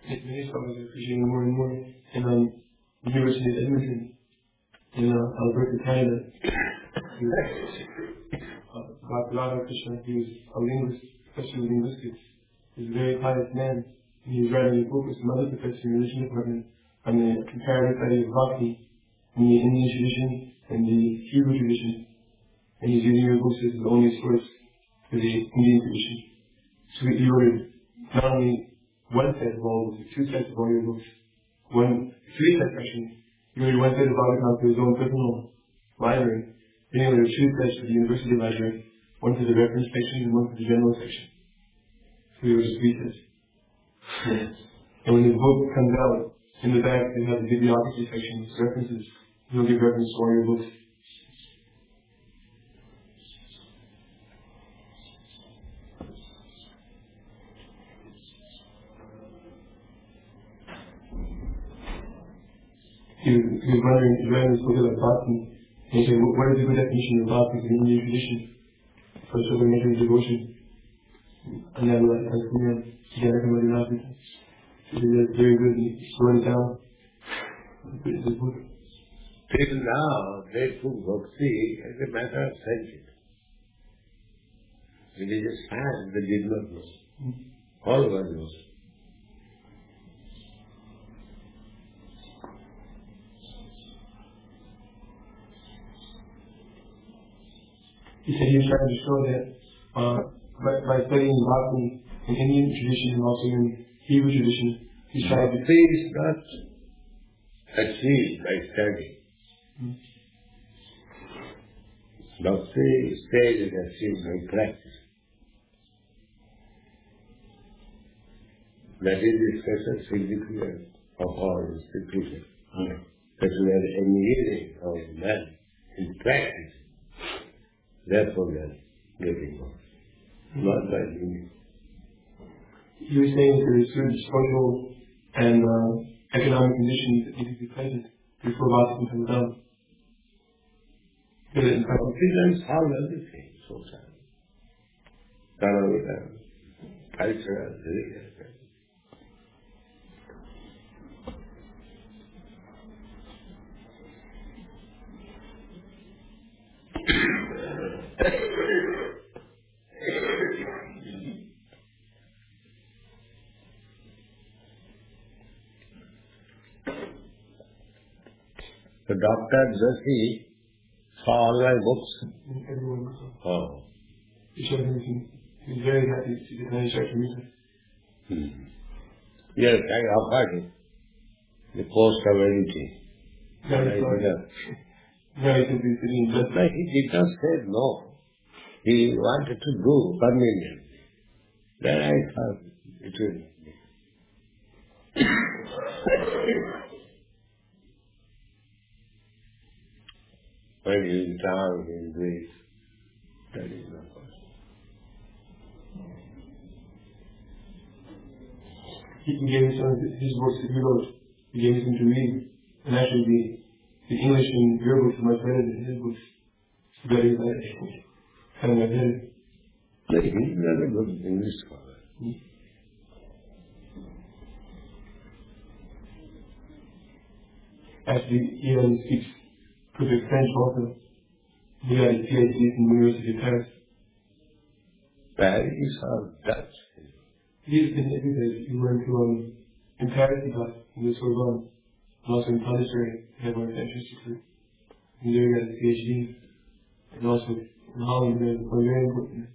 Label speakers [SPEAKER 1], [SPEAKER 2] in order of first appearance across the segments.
[SPEAKER 1] many scholars are appreciating more and more. In the University of Edmonton, in Alberta, Canada, Dr. Radha Krishna, he was a linguist, professor of linguistics. He was a very pious man, and he was writing a book with some other professors in the religion department on the comparative study of bhakti in the Indian tradition and the Hebrew tradition. And he's using your books as the only source for the Indian tradition. So he ordered not only one set of all books, but two sets of all your books. Three sets actually. He ordered one set of Bhagavatam for his own personal library. Then he ordered two sets for the university library, one for the reference section and one for the general section. So there were three sets. Yes. And when the book comes out, in the back they have the bibliography section, references. He'll give reference to all your books. He was wondering, he read this book about bhakti, and he said, what is the good definition of bhakti in the Indian tradition for sort of measuring devotion? And then I was nothing. So he was very good, he wrote it down.
[SPEAKER 2] Till now, they took bhakti as a matter of science. It is a science they did not know. All of us know.
[SPEAKER 1] He said he was trying to show that by studying bhakti in Indian tradition and also in Hebrew tradition, he's trying to...
[SPEAKER 2] Bhakti is not achieved by study. Bhakti stage is achieved by practice. That is the special significance of all institutions. That we are engaging our man in practice. Therefore we are getting on. Not by doing.
[SPEAKER 1] You were saying that there are certain social and economic conditions that need to be present before bhakti can come down.
[SPEAKER 2] Confidence solves everything, social, economic, cultural, religious. So Dr. Joshi saw all my books.
[SPEAKER 1] Everyone saw.
[SPEAKER 2] Oh.
[SPEAKER 1] He showed everything. He was very happy to see the manuscript from you.
[SPEAKER 2] Yes, I offered him the post of editing.
[SPEAKER 1] Very simply sitting just
[SPEAKER 2] like he did not say no. He wanted to do permanently. Then I thought it will be. When he is down in Greece, that is not possible.
[SPEAKER 1] He gave me some of his books that he wrote. He gave me some to read. And actually the English and your books are much better than his books. It's better than that. Kind of better.
[SPEAKER 2] But he's not a good English scholar.
[SPEAKER 1] Actually, he speaks perfect French also. He had a PhD from the University of Paris.
[SPEAKER 2] Paris or Dutch?
[SPEAKER 1] He's been everywhere. He went to in Paris he got in the Sorbonne. And also in Pondicherry, he had one of the French Institute. And there he got his PhD. And also in Holland, he had one very important.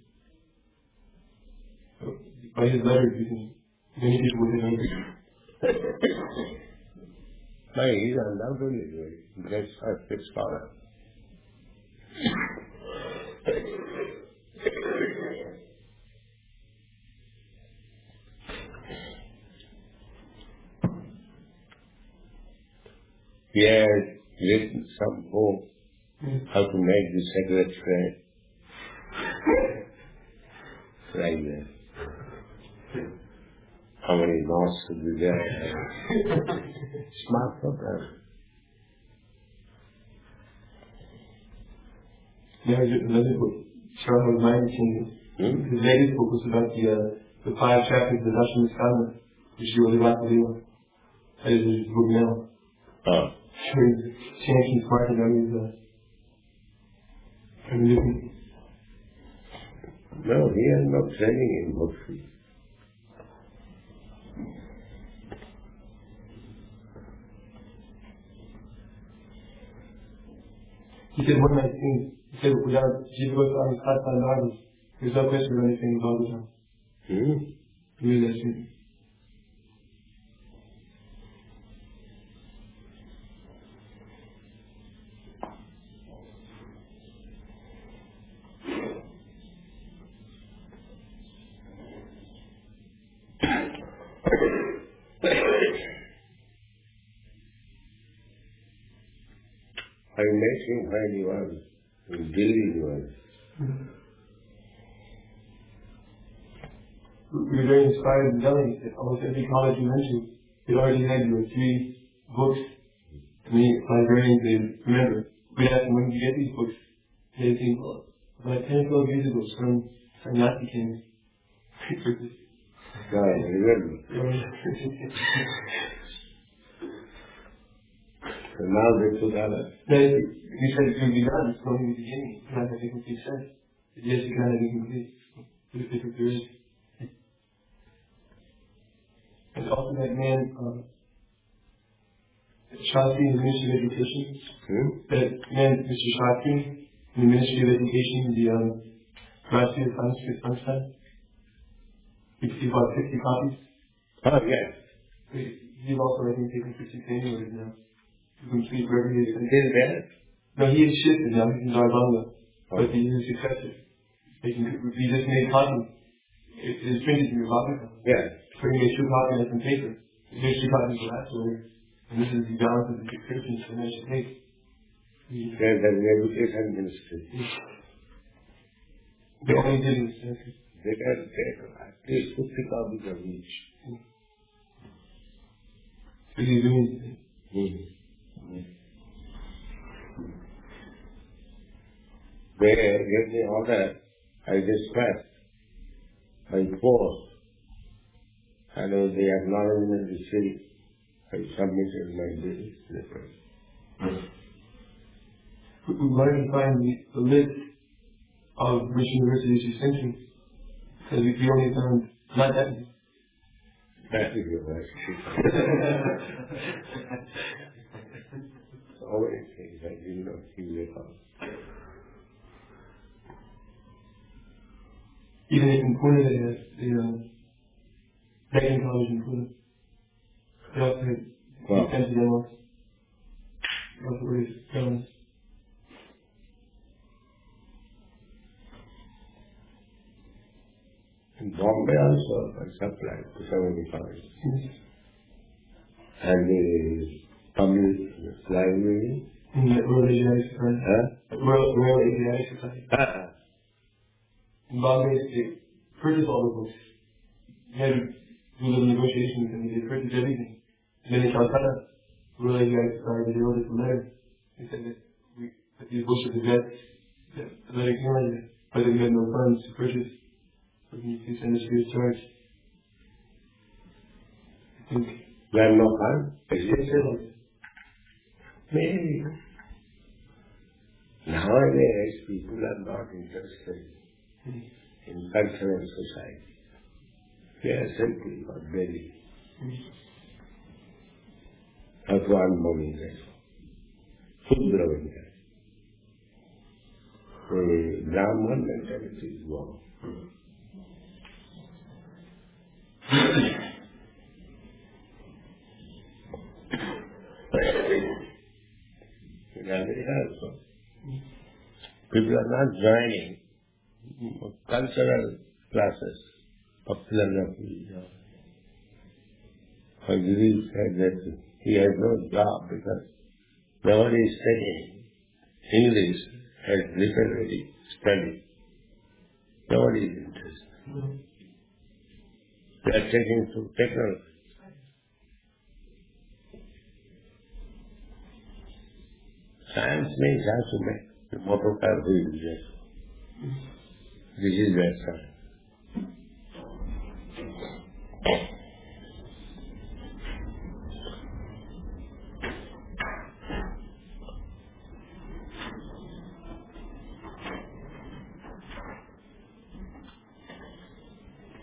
[SPEAKER 1] So by his letters, many people would have heard.
[SPEAKER 2] No, he's undoubtedly good. Great scientific scholar. He has written some book how to make the cigarette thread. Like that. How many knots should be there? Smart program.
[SPEAKER 1] There's another book, Charles Mind Kingdom. His latest book was about the 5 chapters of the Dasham Skanda. which you really like to do. That is his book now.
[SPEAKER 2] Oh.
[SPEAKER 1] He's changing smart and everything.
[SPEAKER 2] No, he is not training in books.
[SPEAKER 1] He said 119. He said without Jesus on his lifetime Bible, there's no question of anything about the time. He made that statement.
[SPEAKER 2] I met him when he was in Delhi.
[SPEAKER 1] We were very inspired in Delhi that almost every college you went to, they already had your 3 books. And the librarians, they remember. We asked them, when did you get these books? They think, well, about 10 or 12 years ago, some Nazi came.
[SPEAKER 2] I remember. So now they took out a...
[SPEAKER 1] We said it's going to be done. It's only the beginning. It's not going to make complete sense. But yes, it kind of incomplete. There's different theories. And also that man, Shastri in the Ministry of Education. That man, Mr. Shastri, in the Ministry of Education, the Rashtriya Sanskrit Sansthan. He bought 60 copies.
[SPEAKER 2] Oh, yes.
[SPEAKER 1] He's also, I think, taken 50 annually now. To complete wherever he is.
[SPEAKER 2] Still there?
[SPEAKER 1] No, he is shifted now. He's in Darbanga. But he's his successor. He just made copies. It is printed in your pocket.
[SPEAKER 2] Yes.
[SPEAKER 1] So he made 2 copies on some paper. Here's 2 copies of the last one. And this is the balance of the descriptions for Mesh Take.
[SPEAKER 2] Yes, that's the Education Ministry.
[SPEAKER 1] They only did this.
[SPEAKER 2] They can take at least 50 copies of each.
[SPEAKER 1] So he's doing
[SPEAKER 2] They gave me order, I dispatched by post, and the acknowledgement received, I submitted my bill.
[SPEAKER 1] We wanted to find the list of which universities you sent to. Because we only found not that many.
[SPEAKER 2] That is your right. So many things I did not give you about.
[SPEAKER 1] Even in Pune, they have the Deccan College in Pune. They also had extensive demos. They also raised felons.
[SPEAKER 2] In Bombay also, I supplied to 75. And the public library.
[SPEAKER 1] In the Royal Asiatic Society. Royal Asiatic Society. In Bombay, they purchased all the books. They had to do little negotiations and they purchased everything. And then in Calcutta, Royal Asiatic Society, they wrote us a letter. They said that these books were the best. The letter came like that. But we had no funds to purchase. So can you please send us free of charge? I think.
[SPEAKER 2] You have no funds?
[SPEAKER 1] They said like that.
[SPEAKER 2] Maybe. Nowadays, people are not interested in cultural society. They are simply or very Bhagwan Mohammed, Sudra Vinaya. The Brahman mentality is wrong. In America also, people are not joining cultural classes of philosophy. Giri said that he has no job because nobody is studying English as literary study. Nobody is interested. They are taking to technology. Science means how to make the motor car wheels. This is their science.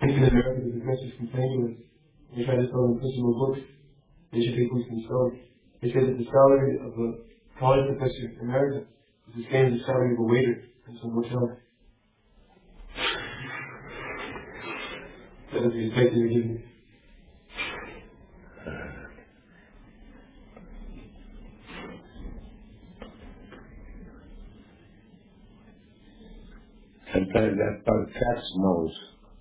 [SPEAKER 1] think in America the professors complain to us. They try to sell them personal books. They should take books themselves. They say that the salary of a college professor in America is the same as the salary of a waiter in some hotel. That is the respect they give me.
[SPEAKER 2] Sometimes that's called cat's mouse.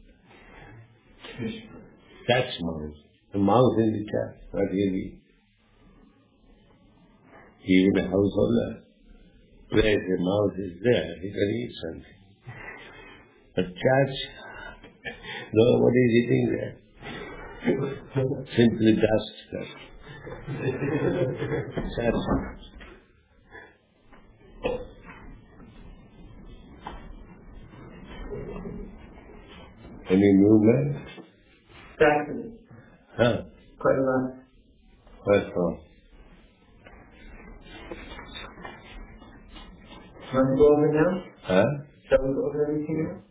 [SPEAKER 2] Cat's mouse. The mouse in the cat, not really. Even a householder, where the mouse is there, he can eat something. But cat, nobody is eating there. Simply dust. Cat's mouse. Any movement?
[SPEAKER 1] Practice.
[SPEAKER 2] Huh?
[SPEAKER 1] Quite a lot.
[SPEAKER 2] What's wrong?
[SPEAKER 1] Want to go over now?
[SPEAKER 2] Huh?
[SPEAKER 1] Shall we go over everything now?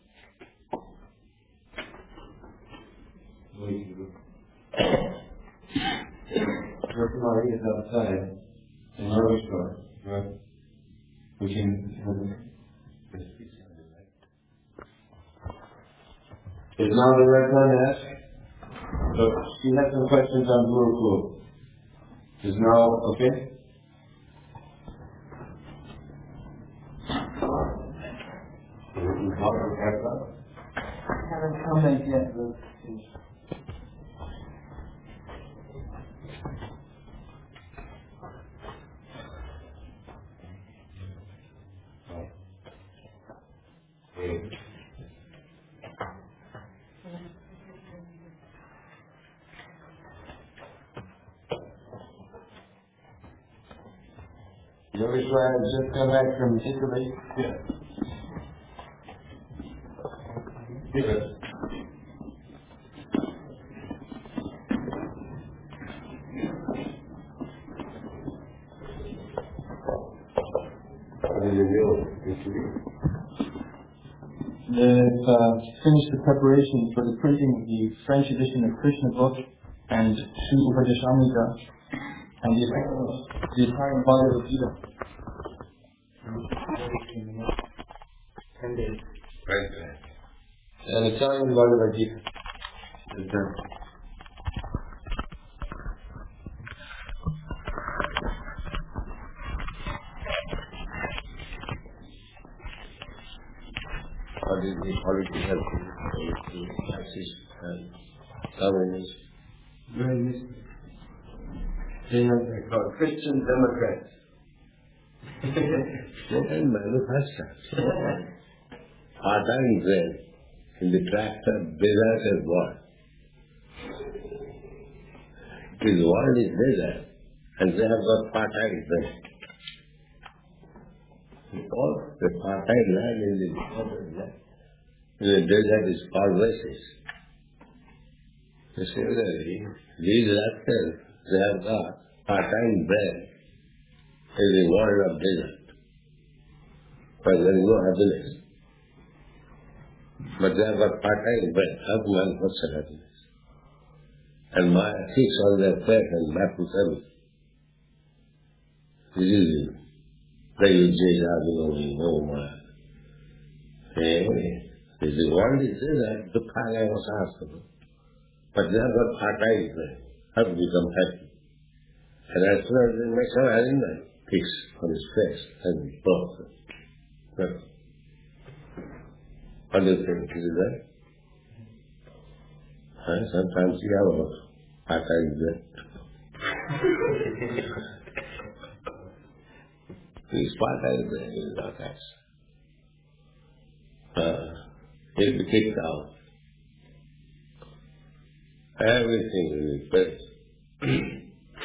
[SPEAKER 3] Working already is outside, in our store, right? We can Is now the right time to ask? So she has some questions on Blue Clue. Is now okay?
[SPEAKER 1] I haven't commented yet, but
[SPEAKER 3] Notice why I just come back from Italy? Yeah. Good. What did you do?
[SPEAKER 1] They've finished the preparation for the printing of the French edition of Krishna book and Sri Upadeshamrita and the Italian Bhagavad Gita. 10 days.
[SPEAKER 2] Right.
[SPEAKER 3] An Italian Bhagavad Gita is done.
[SPEAKER 2] How did the quality help you to access and governance?
[SPEAKER 3] Very useful. They're called Christian Democrats.
[SPEAKER 2] And manufacture. Part-time bread in the tractor, desert and what? The world is desert, and they have got part-time bread. All the part-time land in the desert, in the desert is called oasis. Similarly, these actors, they have got part-time bread in the world of desert, but there is no happiness. But they have got part-time bread, how to manufacture happiness? And Maya fix on their faith and baffles everything. This is the Ujjayi no Maya. This is one is desert, the Kaya was asked. But they have got part-time bread, how to become happy. And as soon as they make some animal fix on his face and both. What do you think? Is that? Sometimes you have a part-time bread. This part-time bread is not that. He'll be kicked out. Everything will be better.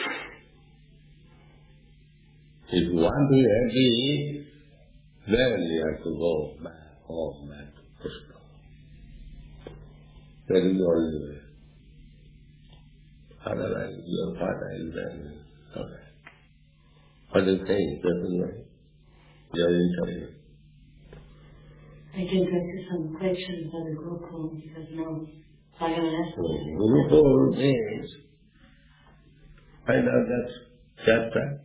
[SPEAKER 2] If you want to be happy, then you have to go back home, back to Krishna. That is the only way. Otherwise, your father is then okay. What do you think? That's the way. Your interview.
[SPEAKER 4] I can answer some questions on the Gurukul because now
[SPEAKER 2] Gurukul means, find out that chapter,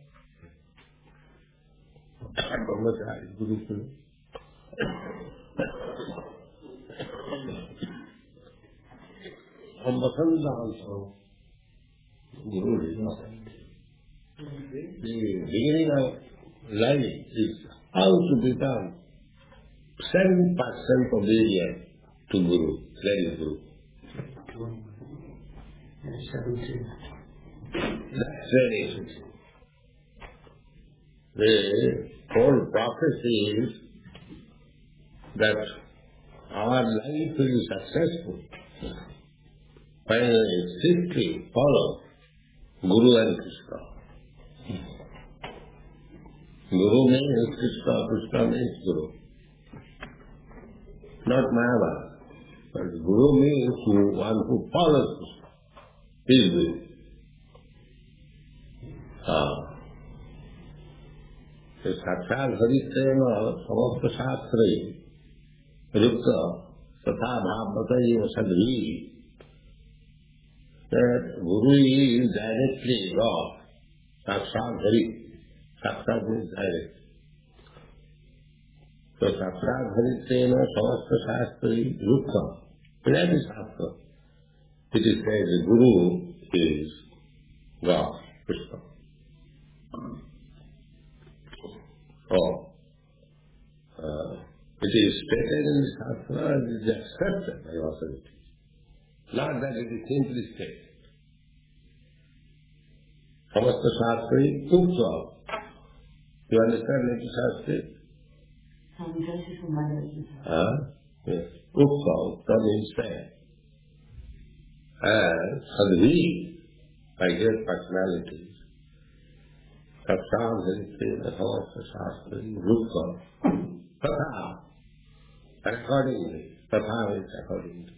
[SPEAKER 2] Brahmachari, Gurukul. From Vasanta also, Guru is not. The beginning of life is how to become 7% obedient to Guru, that is Guru. 17. That's very easy. The whole prophecy is that our life will be successful when we strictly follow Guru and Krishna. Guru means Krishna, Krishna means Guru. Not Mayavada. But Guru means one who follows his will. Sakshat Haritena Samasta Shastri Rukta Tatha Bhavatayiva Sadhi. That Guru is directly God. Sakshat Hari. Sakshat means direct. So Sakshat Haritena Samasta Shastri Rukta. That is Shastra. It is said the Guru is God, Krishna. So, it is stated in the Shastra and it is accepted by authority. Not that it is simply stated. Samasta Shastri Ukta. You understand Niti Shastri? Yes. Ukta means said. And Sadhi, by great personalities, Sakshat Haritena Samasta Shastri Rukta. Tatha. Accordingly. Tatha means accordingly.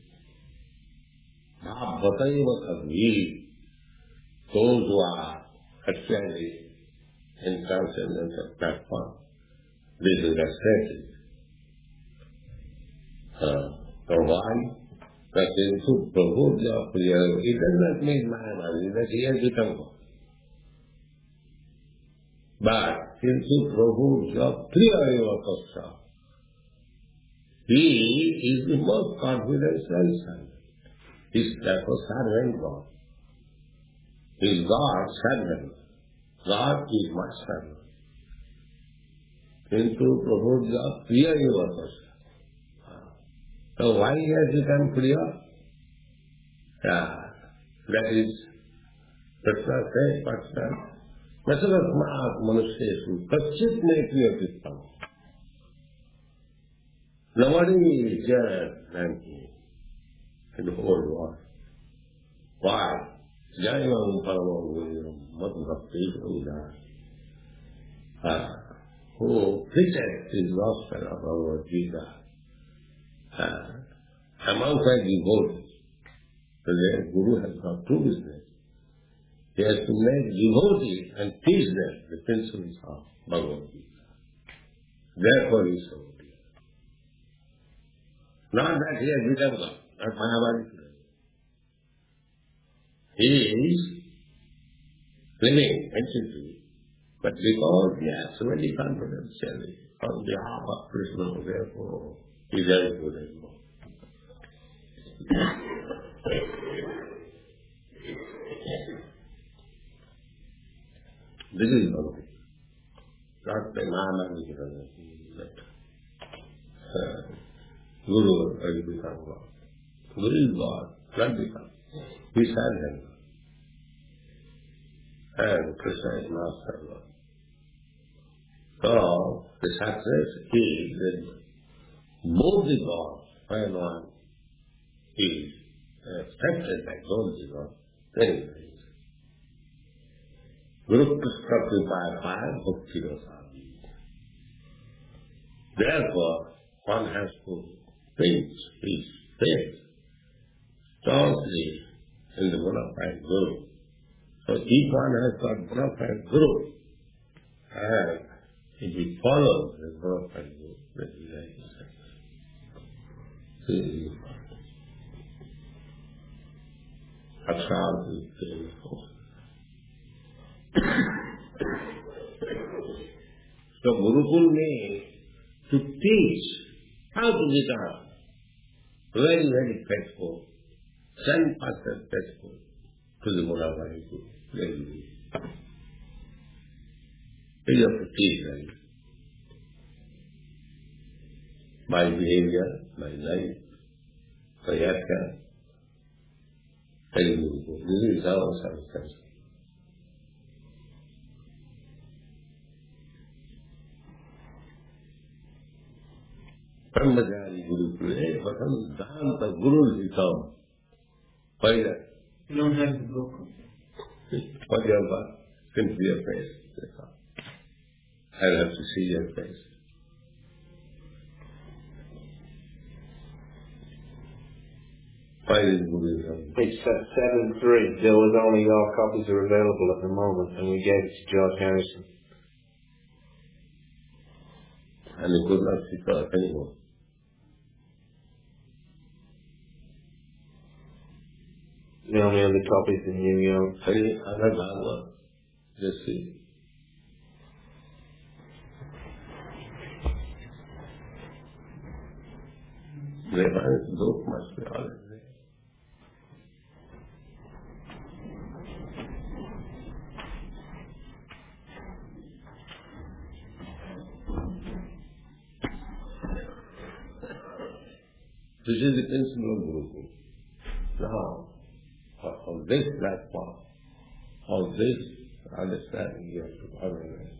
[SPEAKER 2] Bhataiva Sadhi. Those who are actually in transcendental platform, this is accepted. So why? That into Prabhu Priya, it does not mean Mayavadi, that he has become God. But into Prabhu Priya Kasha, he is the most confident servant. He is therefore servant God. He is God's servant. God is my servant. Into Prabhu Priya Kasha. So why he has become Priya? That is, Krishna says, Vasavatmaat Manusheshu, Kachit ne Priya Krishna. Nobody is just than him in the whole world. Why? Jayam Paramam Madhvakti who preached his gospel of our Gita. Among my devotees, the Guru has got two business. He has to make devotees and teach them the principles of Bhagavad Gita. Therefore he is so dear. Not that he has become God, not Mayavadi. He is living anciently, but because he has so many confidentially on behalf of Krishna, therefore he is very good and more. This is one thing. Not the Mayavadi that Guru has become God. Guru is God, not become. He serves him. And Krishna is Master God. So, the success is that both the gods, when one is accepted by both the gods, then it is. Guru Krishna Kripaya Bhakti Rasami. Therefore, one has to fix his faith strongly in the bona fide Guru. So each one has got bona fide Guru, and if he follows the bona fide Guru, then he has success. This is important. across the So Gurukul means to teach how to become very, very faithful, 10% faithful to the Bodhabhaya Guru. Very good. You have to teach them by behavior, by life, by action. Very good. This is our substance. Brahmachari Gurukule, Vatam Danta Guru Hitam. Why that?
[SPEAKER 1] You don't have the book.
[SPEAKER 2] What your God? Simply your face. That's all. I'll have to see your face. Why is Guru Hitam?
[SPEAKER 3] Page 7.3. There was only all copies are available at the moment, and we gave it to George Harrison.
[SPEAKER 2] And he could not see us anymore.
[SPEAKER 3] The only other copies in New York.
[SPEAKER 2] Any other Bhagavad, just see. Revive book must be always there. This is the principle of Gurukul. Now, on this platform, on this understanding, you have to organize.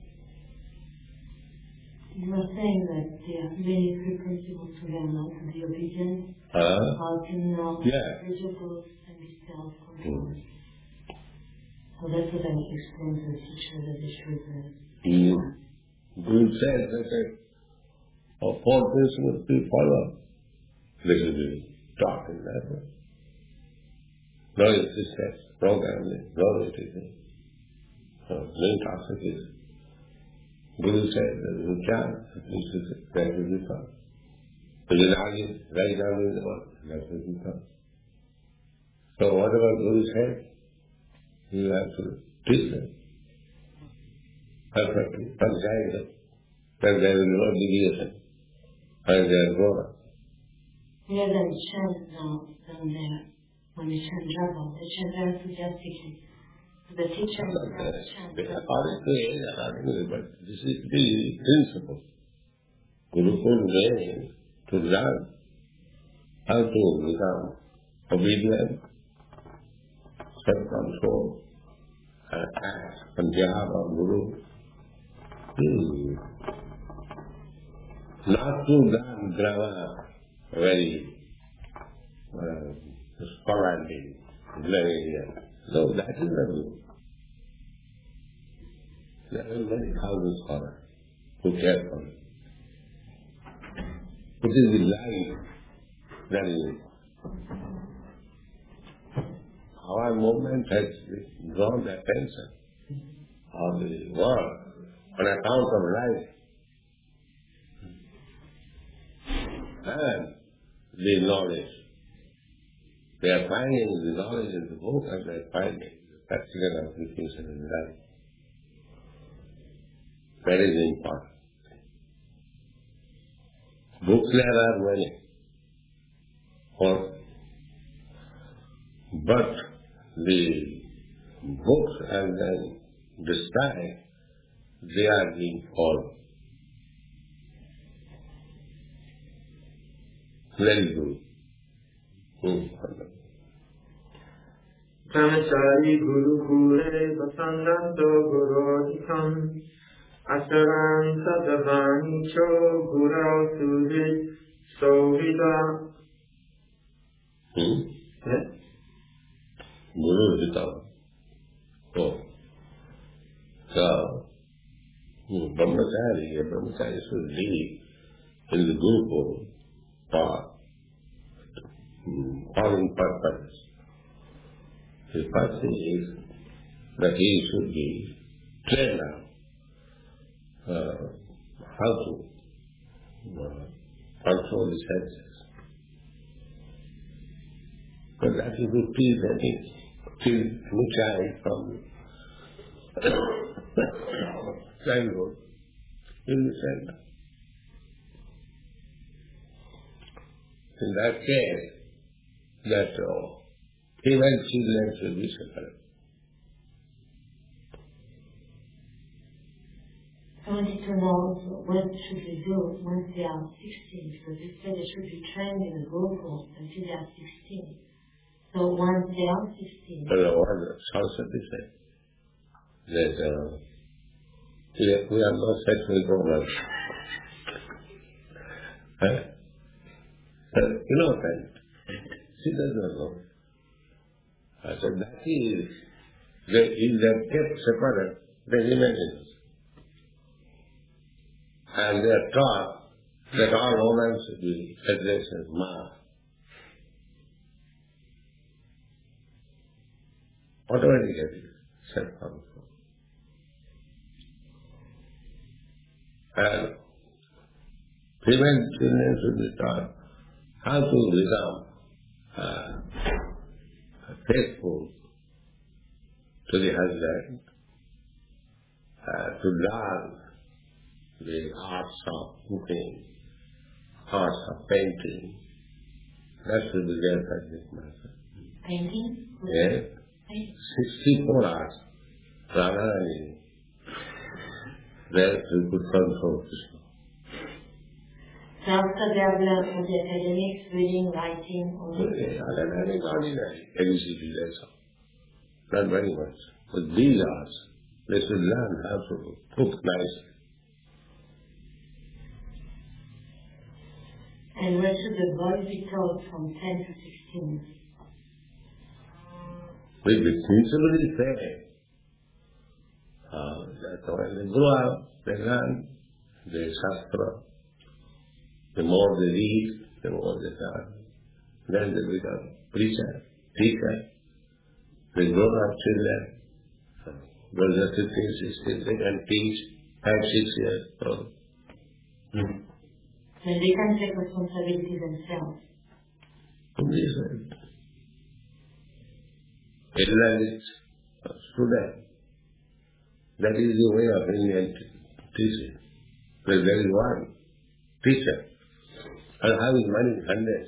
[SPEAKER 4] You are saying that there are many principles to learn how to be obedient, how to know principles and be self-controlled. So that's what I explained to the teacher that the truth is.
[SPEAKER 2] Guru said that all four principles to follow. This is the talk in that way. No existence, programming, no anything. No intoxication. Guru said that you can't, this is that is the thought. So you write down in the book, that is the thought. So whatever Guru said, you have to teach them. Perfectly, sunshine them. Then there will be no deviation. And they are grown up.
[SPEAKER 4] We have them chant now down there. When we chant Java, they chant very enthusiastically. The teacher will chant.
[SPEAKER 2] According but this is the principle. Gurukul means to learn how to become obedient, self-control, and act on behalf of Guru. Not to learn drama very scholarly, no, that is not good. There are many thousand scholars who care for it. It is the life that is. Our movement has drawn the attention of the world on account of life. And the knowledge. They are finding the knowledge in the book and they are finding the practical application in life. That is important. Books there are many. But the books and then the style, they are being followed. Very good.
[SPEAKER 5] Brahmachari Gurukule Vasandanto Gurodhikam Asaranta Davani Cho Gurau Sudhit Sovida.
[SPEAKER 2] Guru Hitam. Oh. So, Brahmachari should live in the Guru path. Following purpose. The first thing is that he should be trained up how to control the senses. But that is the key that is till any child from childhood in the center. In that case, that female children should be separate.
[SPEAKER 4] I wanted to know what should we do once they are 16, because you said they should be trained in a Gurukul until they are 16. So once they are 16...
[SPEAKER 2] What Saraswati said, that we are not sexual problems. Innocent. She does not know. I said, that is, if they get separate, they remain innocent. And they are taught that all women should be addressed as Ma. Whatever it is, self-control. And female children should be taught how to become faithful to the husband, to learn the arts of cooking, arts of painting. That should be their subject matter.
[SPEAKER 4] Painting?
[SPEAKER 2] Yes. 64 arts. Radharani. There we could control Krishna.
[SPEAKER 4] So after they have learned the academics, reading, writing,
[SPEAKER 2] Learning ordinary, ABCD, that's all. Not very much. But these arts, they should learn how to cook nicely.
[SPEAKER 4] And where should the boys be taught from 10 to 16?
[SPEAKER 2] We principally say that when they grow up, they learn the Shastra. The more they read, the more they learn. Then they become preacher, teacher. They grow up children. Those are 15, 16, they can teach 5, 6 years old.
[SPEAKER 4] And they can take responsibility themselves.
[SPEAKER 2] Elderly student. That is the way of Indian teaching. There is one teacher and having money hundreds.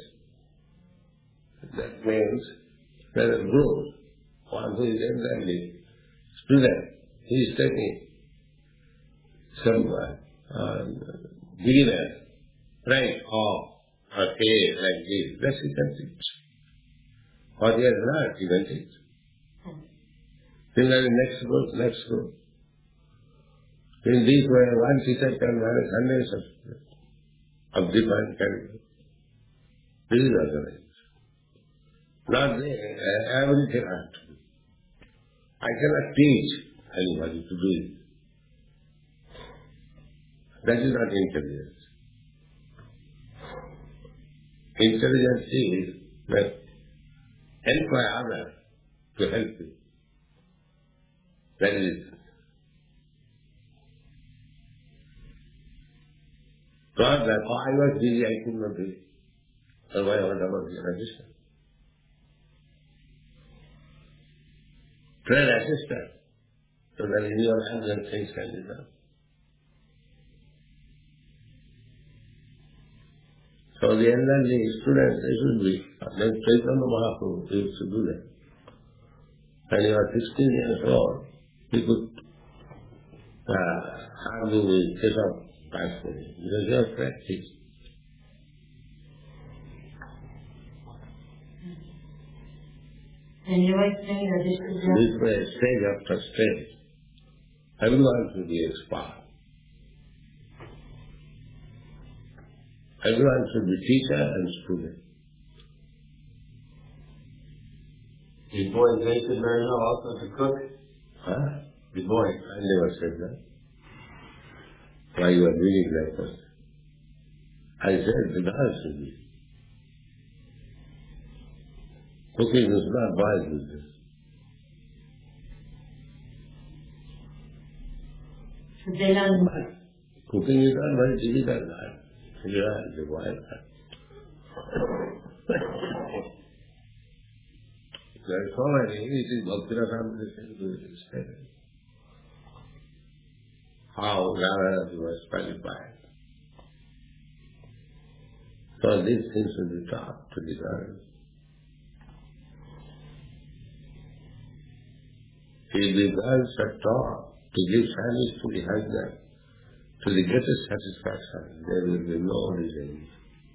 [SPEAKER 2] That means there is a group. One who is elderly student, he is taking some beginner rank of a A like this. That he can teach. What he has learned, he can teach. Similarly, next group. In this way, one teacher can manage hundreds of students of different categories. This is organized. Not everything has to do. I cannot teach anybody to do it. That is not intelligence. Intelligence is that employ others to help you. That is not that, I was busy, I could not do it. So why would I not be an assistant? Train assistant, so that in your hands and things can be done. So the elderly students, they should be, like Chaitanya Mahaprabhu used to do that. When you are 16 years old, you could argue with Keshav Pastori, because you have practice.
[SPEAKER 4] And you are saying that this is
[SPEAKER 2] This way, stage after stage, everyone should be expert. Everyone should be teacher and student.
[SPEAKER 3] The boys, they should learn how also to cook.
[SPEAKER 2] Huh?
[SPEAKER 3] The boys.
[SPEAKER 2] I never said that. Why you are reading like that? I said the girls should be. Cooking is not boys' business.
[SPEAKER 4] should they learn?
[SPEAKER 2] Cooking is not very difficult. Yeah, the boy. There are so many. It is Bhakti Rasamrita. How Radha was qualified. So these things will be taught to the girls. If the girls are taught to give service to the husband, to the greatest satisfaction, there will be no reason.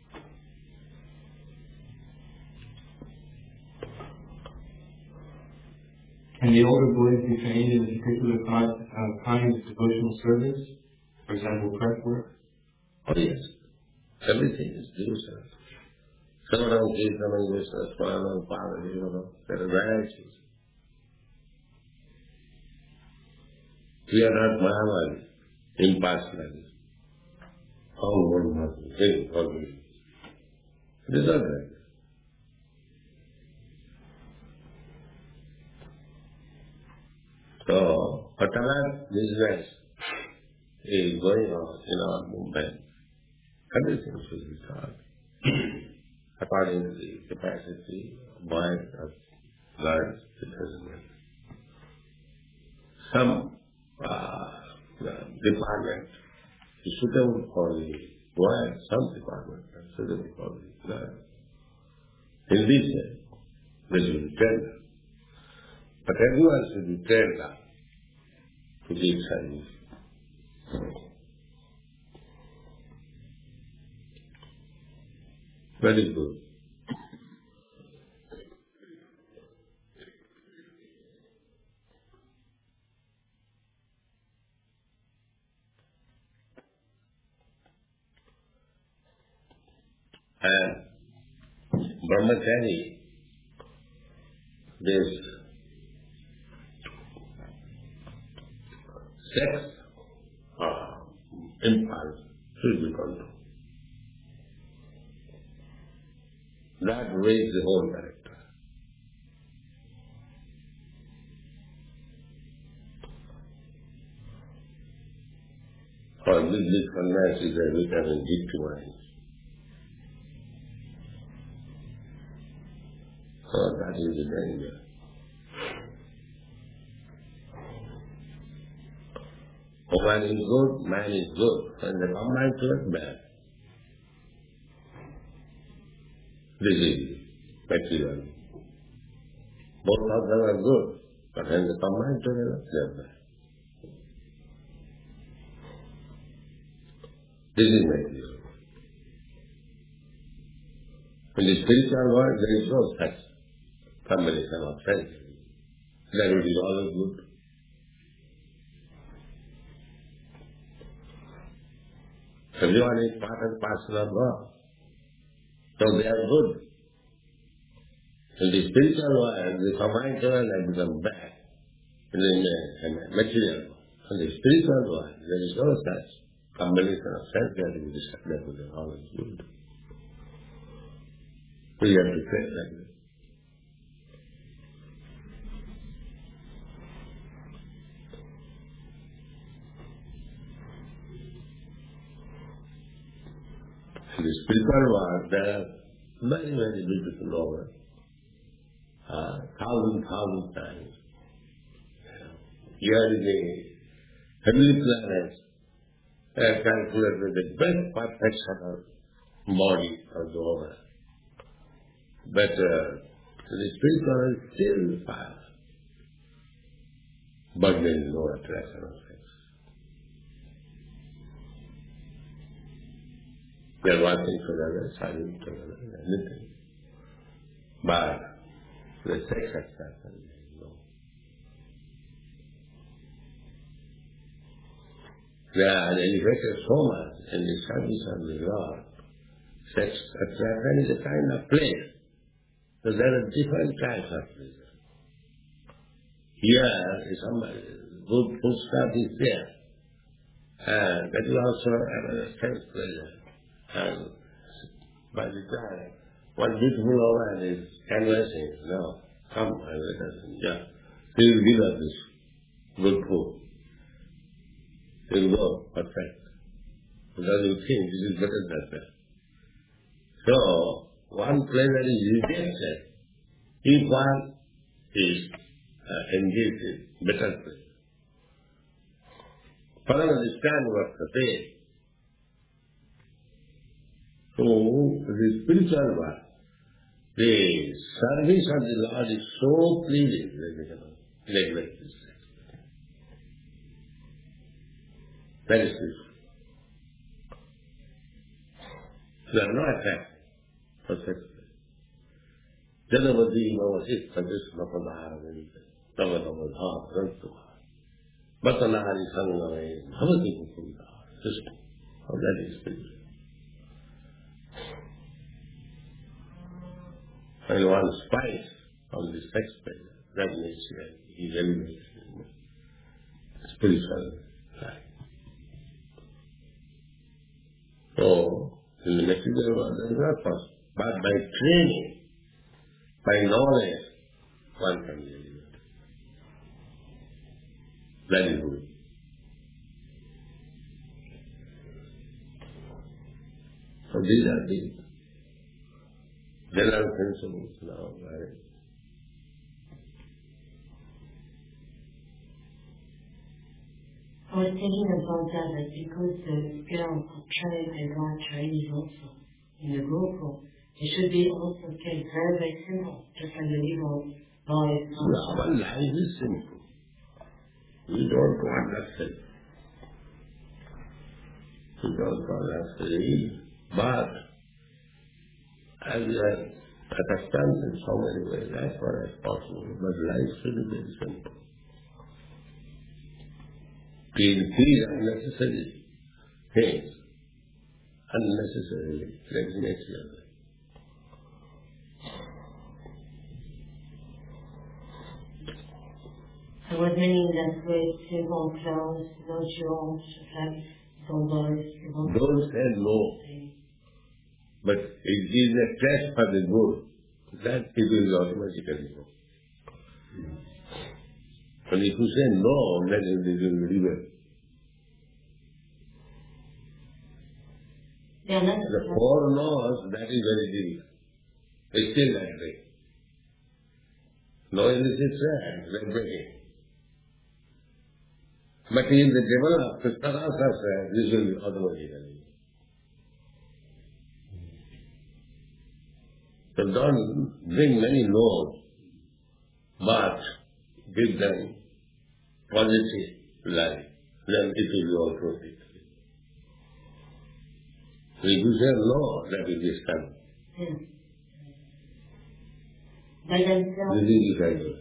[SPEAKER 1] Can the older boys be trained in a particular kind of devotional service? For example, prep work?
[SPEAKER 2] Oh yes. Everything is devotional. Some of them give them English, some of them Father, there are varieties. We are not Mahamani, impersonally. All one must think for me. It is not right. So, whatever business is going on in our movement, everything should be taught according to the capacity of mind of girls. It doesn't matter. Some department is suitable for the boy, some department is suitable for the girl. In this way, they should be trained. But everyone should be trained up to give service. Very good. And Brahmachari, this sex impulse should be controlled. That raised the whole character. For this converse is a becoming victimized. So that is the danger. Woman is good, man is good. When they combine to it, bad. This is material. Both of them are good, but when they combine together, they are bad. This is material. In the spiritual world, there is no such combination of sense. That will be always good. Everyone is part and parcel of God. So they are good. In the spiritual world, they combine together and become bad. In the material world. In the spiritual world, there is no such combination of sense that will be always good. We have to think like this. In the spiritual world, there are very, very beautiful novels. Thousand times. Here is the heavenly planets calculated with the best perfection of body of the woman. But the spiritual is still fire. But there is no attraction of sex. They are watching together, silent together, anything. But the sex attraction is no. They are elevated so much in the service of the Lord. Sex attraction is a kind of pleasure. So there are different types of pleasure. Here is somebody, good food stuff is there. And that is also another sense pleasure. And by the time one beautiful woman is canvassing, no, come and let us enjoy. He will give us this good food. He will go perfect. Because you think this is better than that. So, one pleasure is rejected. If one is engaged in better place. Param understand Vartate. So the spiritual world, the service of the Lord is so pleasing that they cannot neglect this. That is spiritual. They are not attached for such things. Janavadi Navasit Sadishma Padharani Navadavadha Rantuha Batanari Sangave Bhavati Mukunda. System. How that is spiritual. When one spies on the sex pleasure, that means he elevates spiritual life. So, in the material world, there is not possible. But by training, by knowledge, one can be elevated. That is good. So these are the general principles now, right?
[SPEAKER 4] I was thinking about that because the girls are trained and God trainees also in the Gurukul. It should be also kept very, very simple, just like the legal boys.
[SPEAKER 2] Our life is simple. We don't want luxury. We don't want luxury, but as we are accustomed in so many ways, as far as possible, but life should be very simple. To increase unnecessary things, unnecessarily, that is natural.
[SPEAKER 4] I was meaning that with simple clothes, no jewels, like dollars.
[SPEAKER 2] Don't say no. But it is a test for the good, that it will automatically go. But if you say no, then it will rebel.
[SPEAKER 4] Yeah,
[SPEAKER 2] the four no's, that is very difficult. It's still that way. No in this is sad, they're breaking. But in the developed, the taras are sad, this will be automatically. So don't bring many no's, but give them positive life, then it will be all perfect. So if you say no, that will be stunned.
[SPEAKER 4] By themselves.
[SPEAKER 2] This is the kind of it.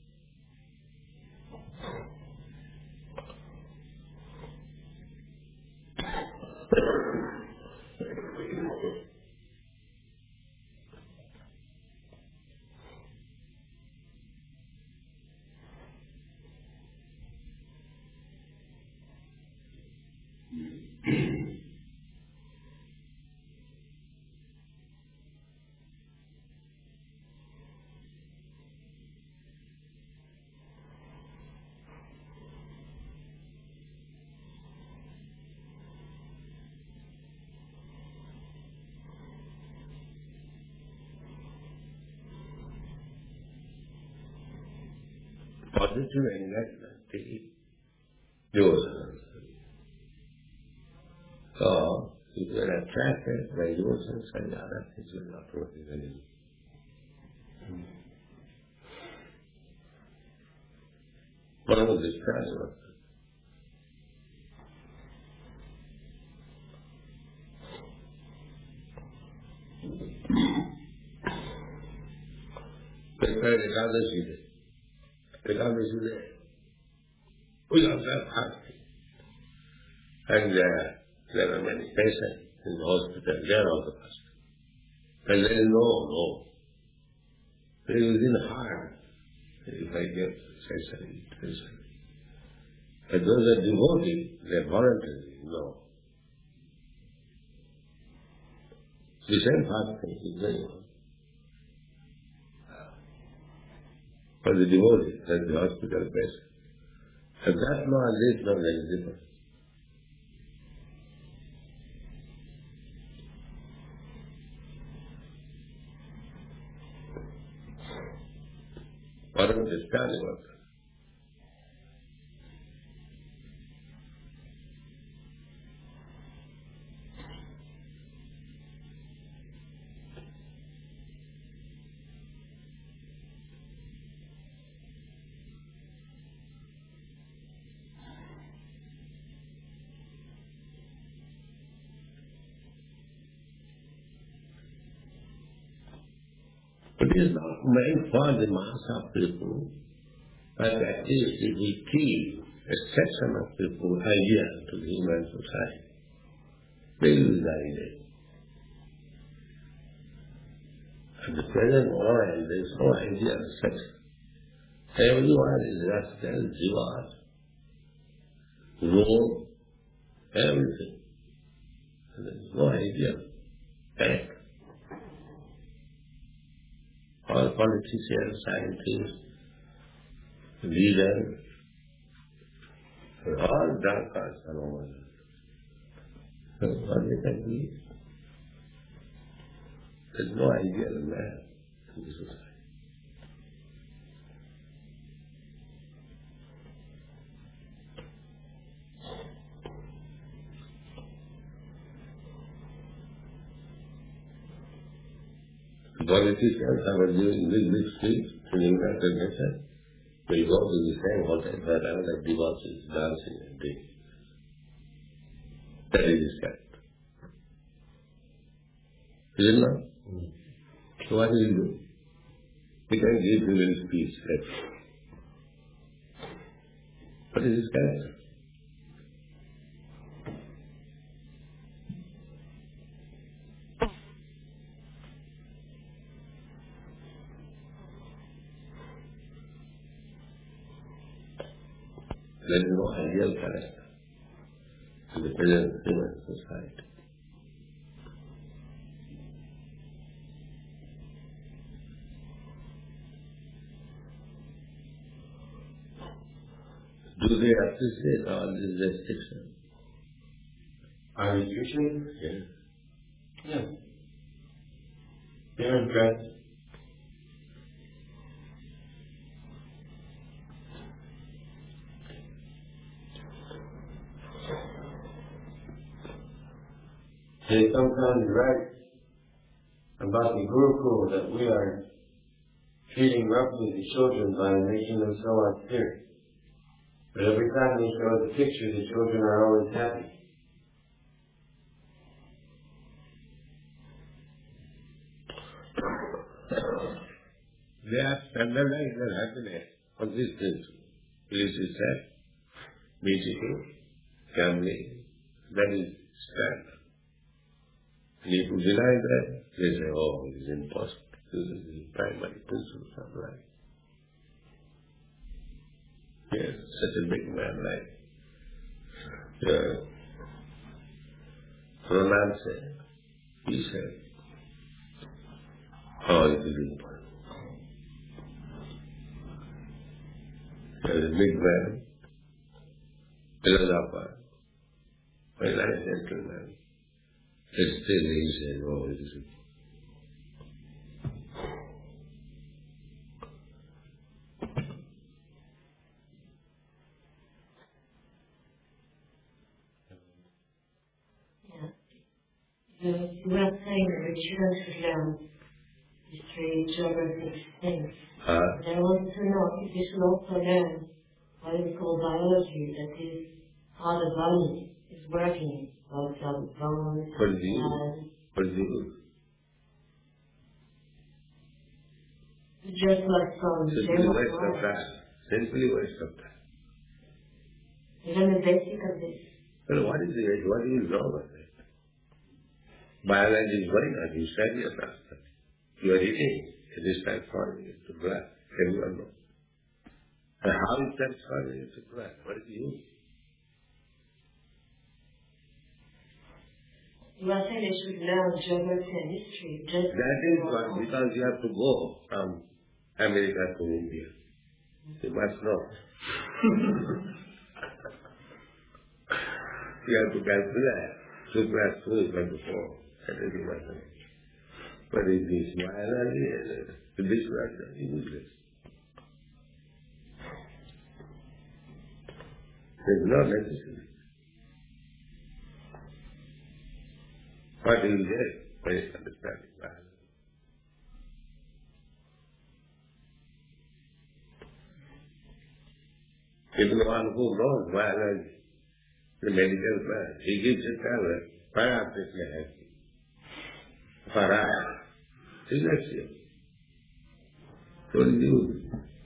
[SPEAKER 2] Positive enlightenment, devotion. So, if you are attracted by devotion, and other things will not work anymore. One of the spiritual. Ekadashi Day. We observe fasting. And there are many patients in the hospital, they are also fasting. And there is no. There is within the heart. If I get session. But those are devotees, they are voluntary, no. The same fasting is very important. For the devotee and the hospital patient. And that law and this law, there is difference. What understanding of that? It is not meant for the mass of people, but at least it will keep a section of people idea to the human society. They use the idea. At the present moment, there is no idea of sex. Everyone is rascal, jivat, rogue, everything. There is no idea. Fact. All politicians, scientists, leaders, all drunkards are over there. So what they can do? There is no ideal man in the society. Politicians are doing big speech to the United Nations. They go to the same hotel where other devotees dancing and doing. That is his character. Is it not? So what will he do? He can give him a speech. What is his character? There is no ideal character in the present human society. Do they appreciate all these restrictions?
[SPEAKER 3] Our restrictions?
[SPEAKER 2] Yes.
[SPEAKER 3] Yeah. They're impressed. They sometimes write about the Gurukul that we are treating roughly the children by making them so austere. But every time they show the picture, the children are always happy.
[SPEAKER 2] They are standardized their happiness on these things. Relationship, meeting, family, that is standard. And if you deny that, they say, oh, it is impossible. This is the primary principle of life. Yes, such a big man like Ronan said, he said, oh, it is impossible. There is a big man, philosopher, very nice gentleman. And still he said, oh, it is impossible.
[SPEAKER 4] You were saying that the children should learn history, geography, things. But I want to know if you should also learn what is called biology, that is how the body is working, like bones,
[SPEAKER 2] What is it?
[SPEAKER 4] just like some
[SPEAKER 2] Simply waste of time. Simply waste of time.
[SPEAKER 4] Even the basic of this.
[SPEAKER 2] Well, what is wrong with it? Biology is going on. You said yourself. You are eating. It is transforming into blood. Everyone knows. And how is transforming into blood? What is the use?
[SPEAKER 4] You are saying they should learn geography and history. Just
[SPEAKER 2] that is what, because you have to go from America to India. You must know. You have to calculate 2 plus 2 is 24. That is the matter. But it is biology and this was useless. There is no necessity. What do you get by understanding that? Even one who knows biology, the medical man, he gives a tablet, paraprically, para, selection. So you,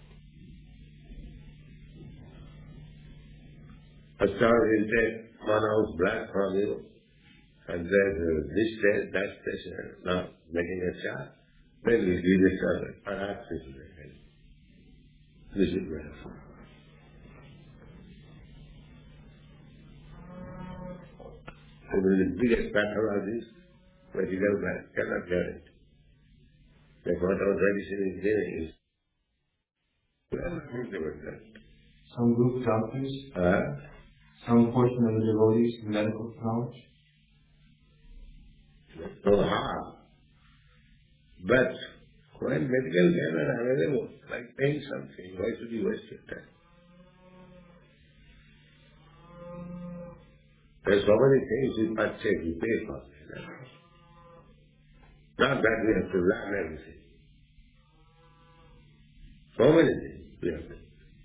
[SPEAKER 2] a child will take 1 ounce blood from you, and then this test, that test, now making a chart, then we give a tablet, paraprically. This is well. So the biggest pathologist, medical man, cannot get it. That's what our tradition is giving is.
[SPEAKER 1] Some group doctors, some portion of the devotees, medical knowledge.
[SPEAKER 2] That's so hard. But when medical men are available, like paying something, why should you waste your time? There's so many things you purchase, you pay for. Not that we have to learn everything. So many things we have to.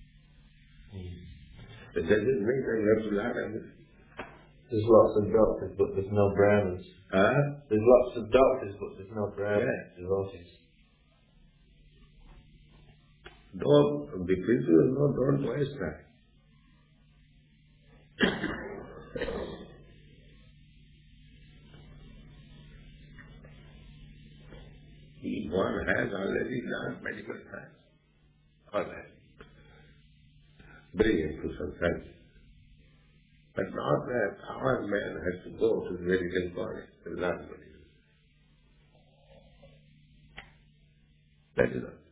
[SPEAKER 2] It doesn't mean that we have to learn everything.
[SPEAKER 5] There's lots of doctors, but there's no Brahmins. There's lots of doctors, but there's no Brahmins, devotees.
[SPEAKER 2] Don't be people, don't waste time. One has already learned medical science. All right. Bring him to some sense. But not that our man has to go to the medical college to learn medical. That is all.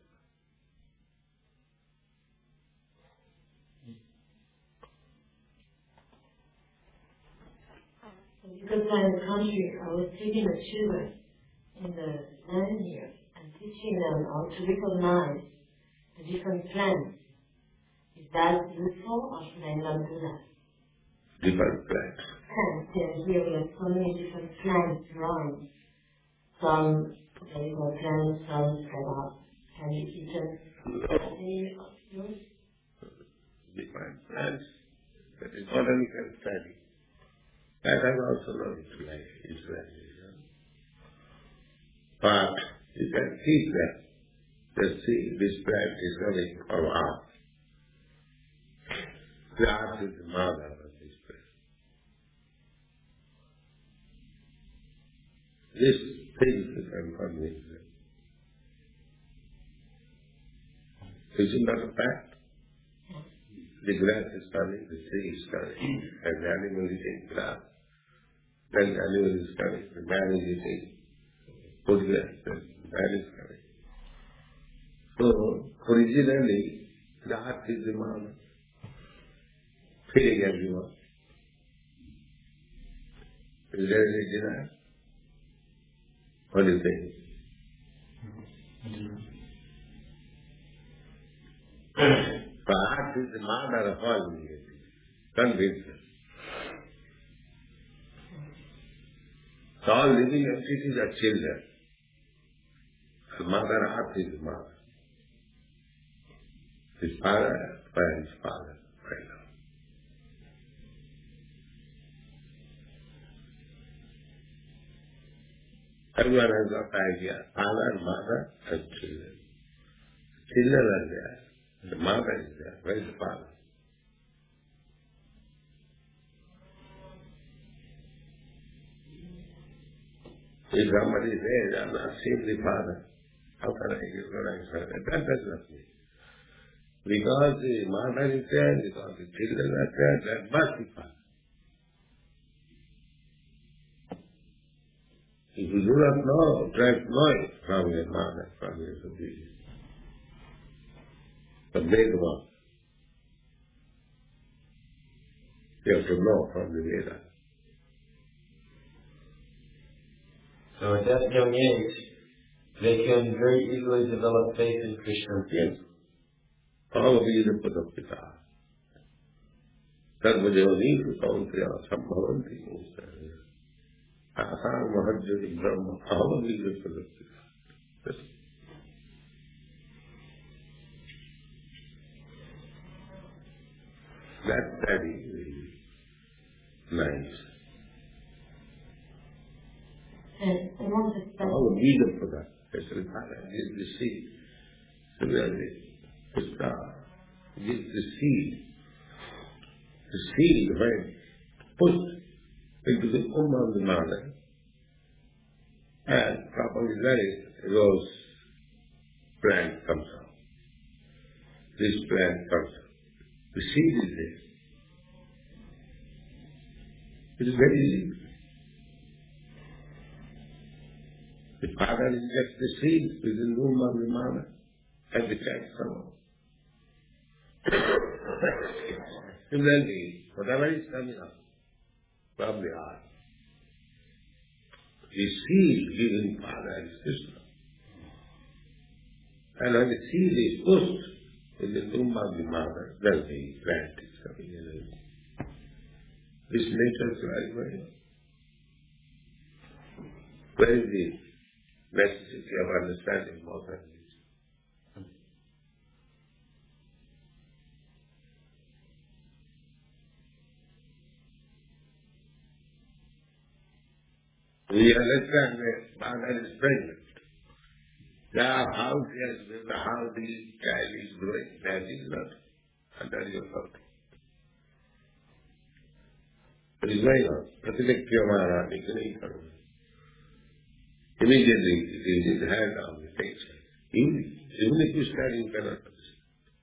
[SPEAKER 4] Because in the country, I was taking the children in the land here and teaching them how to recognize the different plants. Is that useful or should I not do that?
[SPEAKER 2] Different plants.
[SPEAKER 4] Plants, yeah, here we have so many different plants growing. Some medical plants, some that are can be eaten. Any use?
[SPEAKER 2] Different plants. That is not any kind of study. That has also no Israel. But you can keep that. Just see, this plant is coming from earth. The earth is the mother of this plant. This thing you can convince them. Is it not a fact? The grass is coming, the tree is coming, and the animal is eating grass. Then the animal is coming, the man is eating food grass, then the man is coming. So, originally, the earth is the mother, feeding everyone. Is there any denial? What do you think? The earth is the mother of all living entities. Convince them. So all living entities are children. The mother earth is the mother. His father, parents' father, right now. Everyone has got the idea. Father, mother, and children. Children are there. The mother is there. Where is the father? If somebody says, I have not seen the father, how can I give an answer? That does not mean. Because the mother is there, because the children are there, that must be father. If you do not know, try to know it from your mother, from your superior. The big one. You have to know from the Vedas.
[SPEAKER 3] So at that young age, they can very easily develop faith in Krishna.
[SPEAKER 2] Yes. All of you are put up with that. Sarvajavani Kaunteya Sambhavanti Asam Mahajjati Brahma Ahavali Visalati. That's very nice. How a leader for that. Especially Father gives the seed. Similarly, the star gives the seed. The seed, when put into the womb of the mother and properly nourished, a rose plant comes out. This plant comes out. The seed is there. It is very easy. The father injects the seed within the womb of the mother and the child comes out. Similarly, whatever is coming up from the heart, the seed given Father is Krishna. And when the seed is pushed in the womb of the mother, then the plant is coming in. This nature is very, very well. Where is the necessity of understanding more than this? We understand that Father is pregnant. Now, how the child is growing, that is not under your thought. It is going on. Immediately, it is in the hand of the nature. Even if you study, you cannot understand.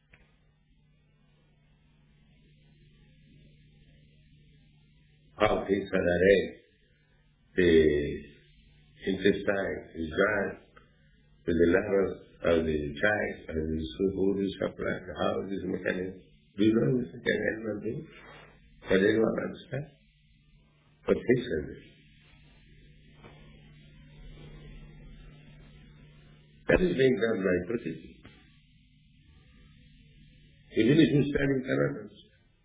[SPEAKER 2] How things are arranged. The intestine is joined with the liver of the child and the food is supplied. How this mechanism? Do you know this? Can anyone do? Can anyone understand? But things are this. That is being done by Prakriti. Even if you study, you cannot understand.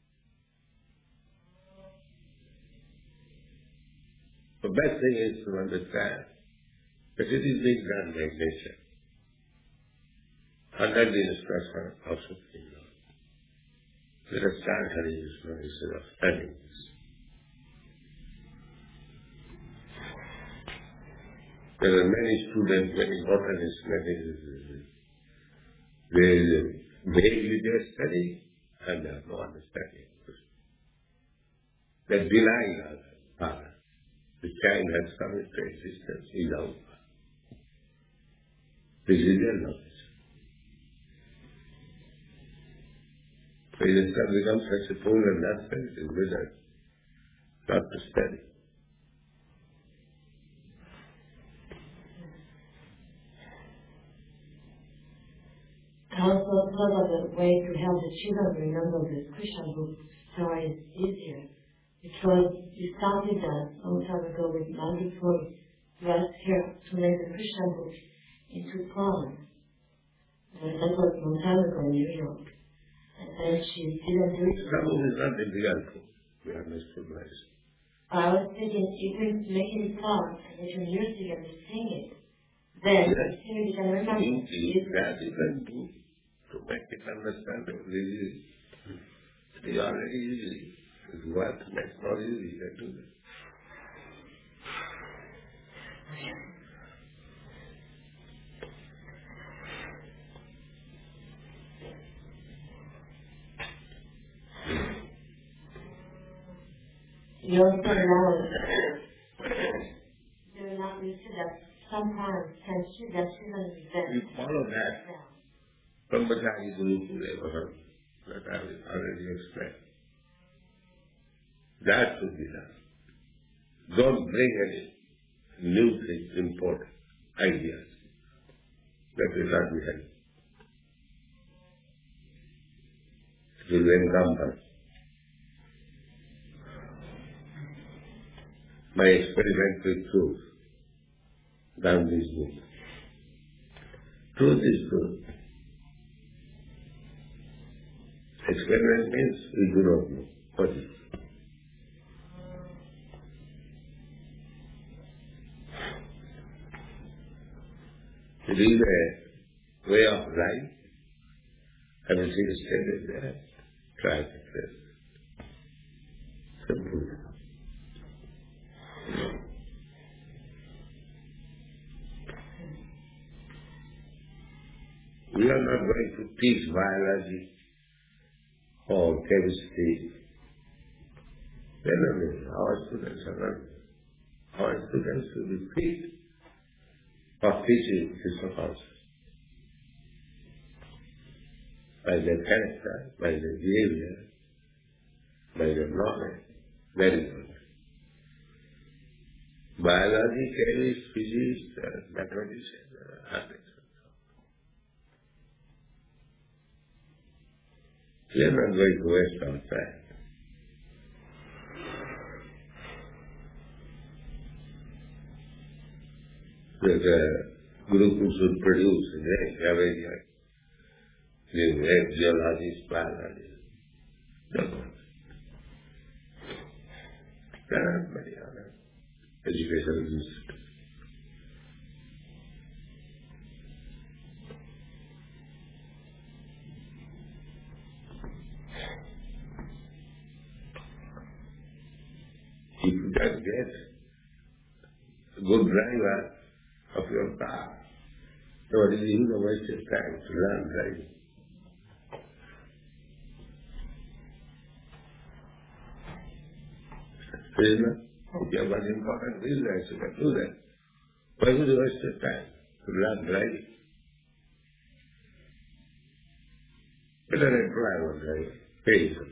[SPEAKER 2] The best thing is to understand that it is being done by nature. Under the instruction of Supreme Lord. Let us start Hare Krishna instead of studying this. There are many students, many botanists, they vaguely they are studying and they have no understanding. They are denying our Father. The child has come into existence, he is out. This is their knowledge. So he has become such a fool and nonsense, is wizard, not to study.
[SPEAKER 4] I also thought of a way to help the children remember the Krishna book stories easier. Because we started that some time ago with Mandipur last year to make the Krishna book into poems. And that was a long time ago in New York. And then she didn't do it.
[SPEAKER 2] Krishna book is not difficult to be understood nicely.
[SPEAKER 4] I was thinking, you can make it poems and you can music and sing it. Then you can remember.
[SPEAKER 2] That you can do to make it understandable. It is already easy. It's what makes not easy, you can do that.
[SPEAKER 4] You also know they're not used to that. Sometimes can shoot that human event.
[SPEAKER 2] You follow that. Brahmachari Guru Pureva, that I will already explained. That should be done. Don't bring any new things, important ideas. That will not be helpful. It will encumber. My experimental truth down this book. Truth is truth. Experiment means we do not know. What is it? It is a way of life. Everything is stated there. Try to face. Simple. We are not going to teach biology or chemistry. Our students are not. Our students will be free of teaching physical by their character, by their behavior, by their knowledge. Very good. Biology, chemistry, physics, mathematics, nothing. We are not going to waste our time. The group should produce geologists, biologists. No. There are many other educational institutes. If you can get a good driver of your car, nobody is even wasted time to learn driving. Isn't it? If you have an important business, you can do that. Why would you waste your time to learn driving? Better employ one driver, pay him.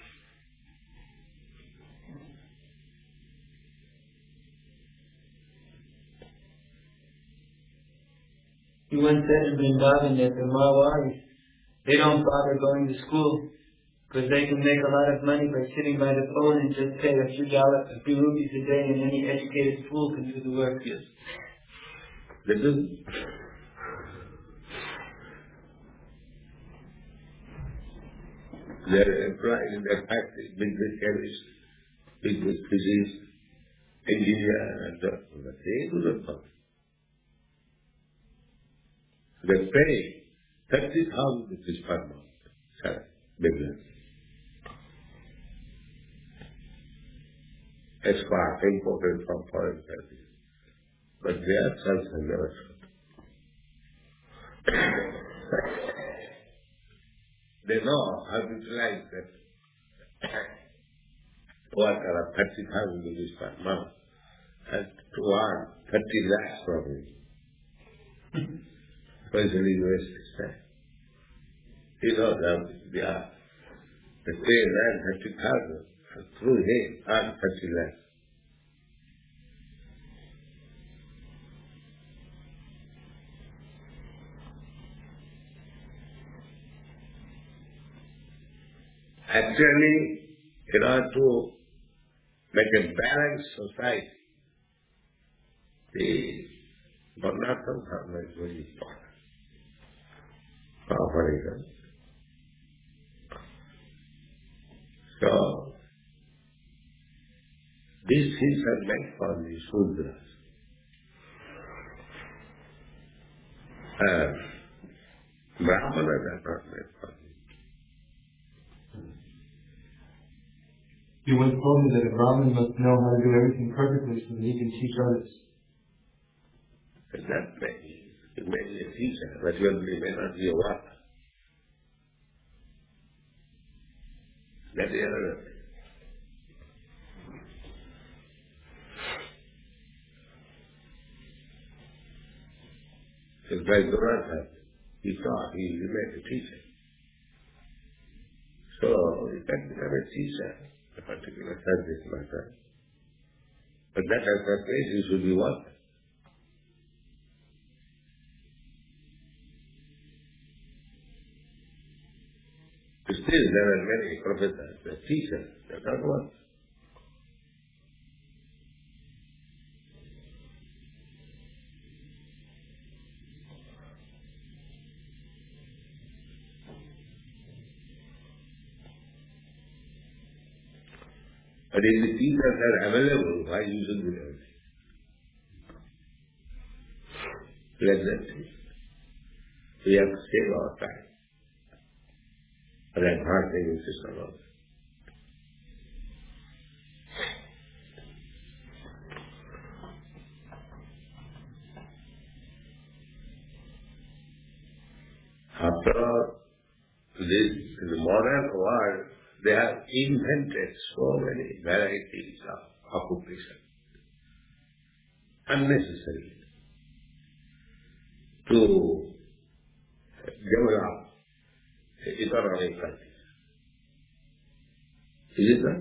[SPEAKER 3] You once said in Vrindavan that the Marwaris, they don't bother going to school because they can make a lot of money by sitting by the phone and just pay a few rupees a day, and any educated fool can do the work. Yes.
[SPEAKER 2] They're employed in their factory, big chemist, big physicist, engineer, and doctor. But they do the work. They pay 30,000 rupees per month. Sorry, business. Export, imported from foreign countries. But their sons have never shot. They know how to utilize that worker of 30,000 rupees per month and to earn 30 lakhs from it. Personally, waste his time. He knows how they are. The same man 30,000 and through him earn 30 lakhs. Actually, in order to make a balanced society, the Varnatma Dharma is very important. For example. So, these things are meant for the Sudras. Brahmanas are not meant for them.
[SPEAKER 1] You once told me that a Brahmin must know how to do everything perfectly so that he can teach others.
[SPEAKER 2] But that may be a teacher, but you may not be a worker. That's the other thing. Just like Durantha, he thought he remained a teacher. So you can become a teacher, a particular subject matter. But that at that place you should be worker. Still, there are many professors, teachers, that are what? But if the teachers are available, why you should do everything? Let them teach. We have to save our time. But I'm not saying insist on all that. After all, in the modern world, they have invented so many varieties of occupation, unnecessary, to develop economic countries. Is it not?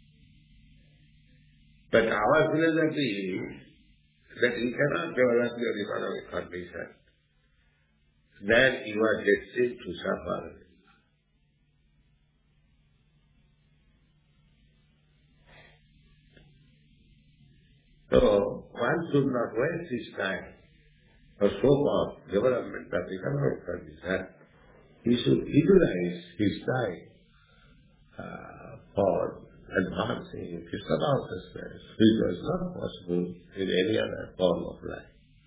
[SPEAKER 2] But our philosophy is that you cannot develop your economic condition. Then you are destined to suffer. So one should not waste his time for so-called development of economic condition. He should utilize his time for advancing Krishna consciousness, which was not possible in any other form of life.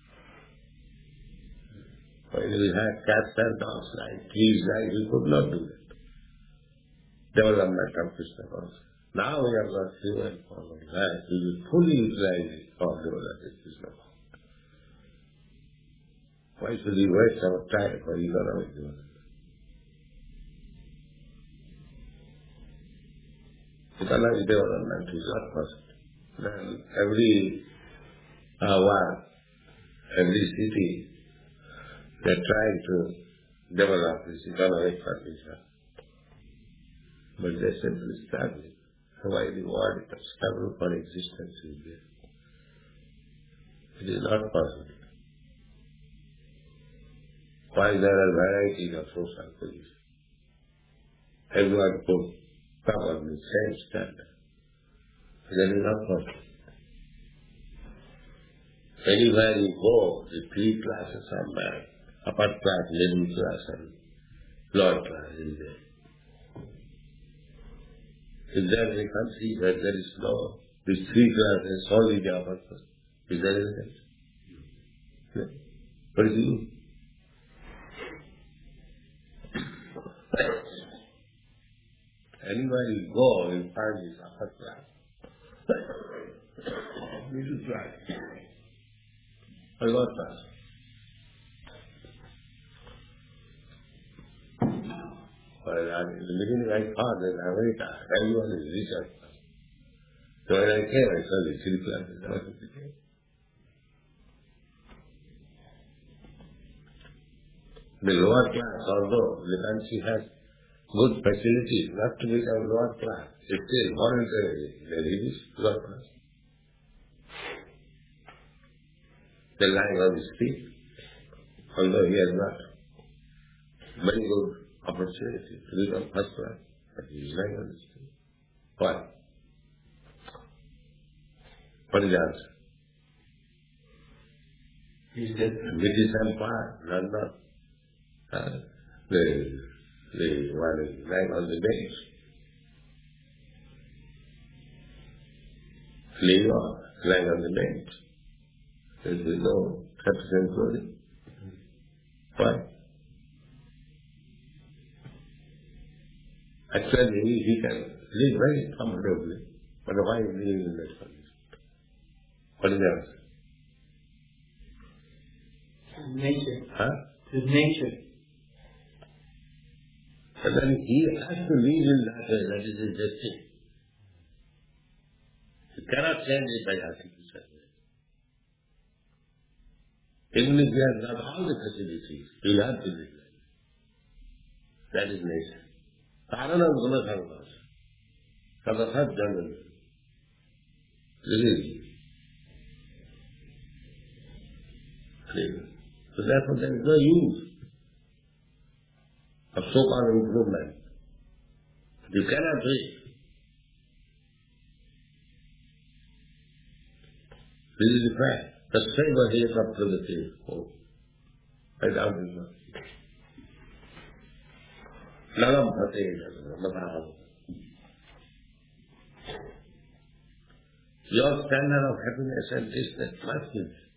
[SPEAKER 2] When we had cats and dogs like trees like, we could not do that. Development of Krishna consciousness. Now we have got human form of life, we will fully utilize it for developing Krishna consciousness. Why should we waste our time for economic development? Economic development is not possible. Then every city, they are trying to develop this economic condition. But they simply struggle. Why the world struggle for existence is there? It is not possible. Why there are varieties of social positions? Everyone could come on the same standard. That is not possible. Anywhere you go, the three classes are man. Upper class, middle class, and lower class is there. Is there any country where there is no, these three classes, only the upper class? Is there any country? No. What is it? Anywhere you go, you find this upper class, middle class, and lower class. Well, in the beginning I thought that America, everyone is rich. So when I came, I saw the three classes. That was what it became. The lower class, although the country has good facilities not to become lower class, it still voluntarily they reach lower class. They lying on the street, although he has not very good opportunity to become first class, but he is lying on the street. Why? What is the answer? British Empire, London, the one is lying on the bench. New York, lying on the bench. There is no sufficient clothing. Why? Actually, he can live very comfortably, but why is he living in that condition? What is the answer?
[SPEAKER 6] Nature.
[SPEAKER 2] Huh?
[SPEAKER 6] It's nature.
[SPEAKER 2] And then he has to live in that way, that is his destiny. You cannot change it by artificial way. Even if he has got all the facilities, he will have to live like that. That is nature. Karana Gunatharvas. Kadasat Janana. Really. So therefore there is no use of so-called improvement. You cannot do it. This is the fact. The same way is up to the field. Oh, I doubt it not. Nagam Pate, your standard of happiness and business must be there.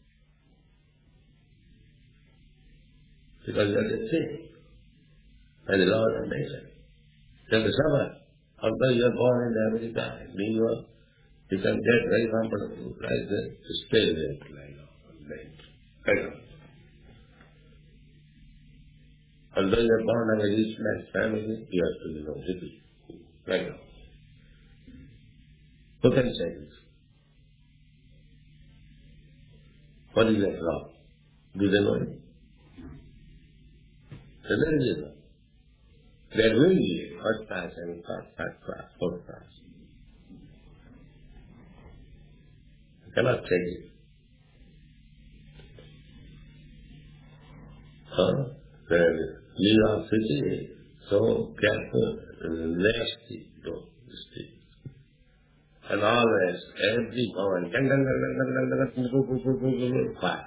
[SPEAKER 2] Because you are the thing, by the law of nature. You have to suffer. Although you are born in America, in New York, you can get very comfortable like that to stay there like that. Although you are born in a rich man's family, you have to live happy. Right now. Who can say this? What is that law? Do they know it? So there is a law. There will be first class, second class, third class, fourth class. You cannot take it. New York City is so careful and nasty, streets. And always, every moment, fire.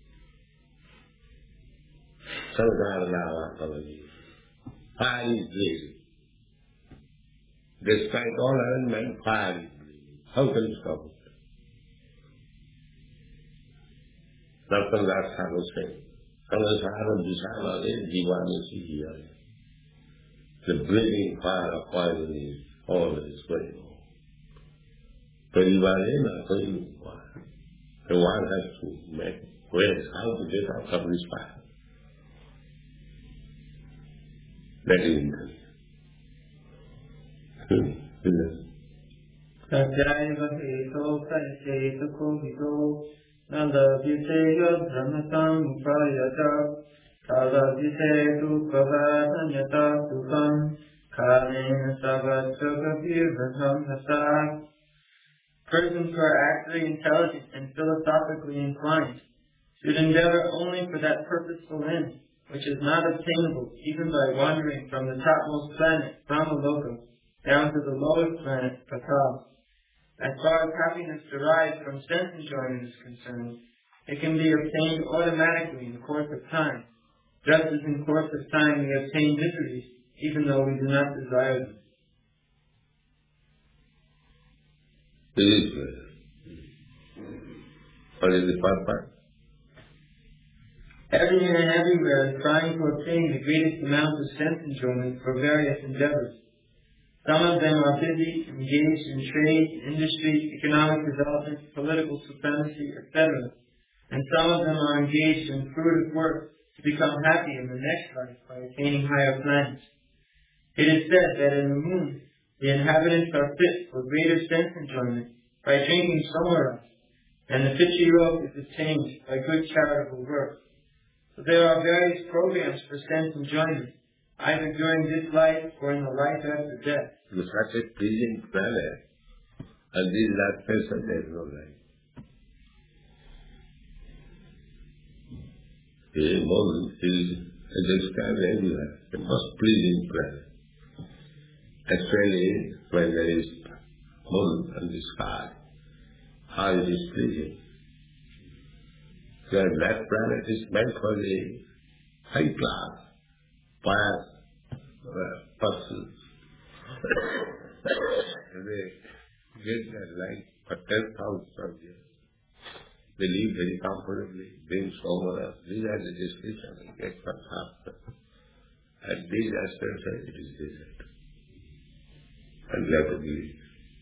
[SPEAKER 2] Fire is blazing. Despite all arrangement, fire is blazing. How can you stop it? Dr. Das Thakur said, the blazing fire of poison is always going on. So one has to make ways how to get out of this fire. That is interesting.
[SPEAKER 6] Nanda Viseya Brahmatam Prayata Kala Visetu Kavatanyata Tukam Kalena Savatagavir Vraham Hasa. Persons who are actually intelligent and philosophically inclined should endeavor only for that purposeful end, which is not obtainable even by wandering from the topmost planet, Brahmaloka, down to the lowest planet, Patal. As far as happiness derived from sense enjoyment is concerned, it can be obtained automatically in the course of time, just as in course of time we obtain miseries, even though we do not desire them.
[SPEAKER 2] What is the purpose?
[SPEAKER 6] Everyone and everywhere is trying to obtain the greatest amount of sense enjoyment for various endeavors. Some of them are busy, engaged in trade, industry, economic development, political supremacy, etc. And some of them are engaged in fruitive work to become happy in the next life by attaining higher planets. It is said that in the moon, the inhabitants are fit for greater sense enjoyment by drinking somewhere else, and the pitchy rope is obtained by good charitable work. So there are various programs for sense enjoyment, either during this life or in the life after death.
[SPEAKER 2] You such a pleasing planet, and these last person there is no life. The moon is in the sky everywhere, the most pleasing planet. Actually, when there is moon in the sky, how it is pleasing. Then that planet is meant for the high class, pious persons. They get their life for 10,000 years. They live very comfortably, drink sober. These are the descriptions we get from Shastra. And these aspects are it is desert. And we have to believe.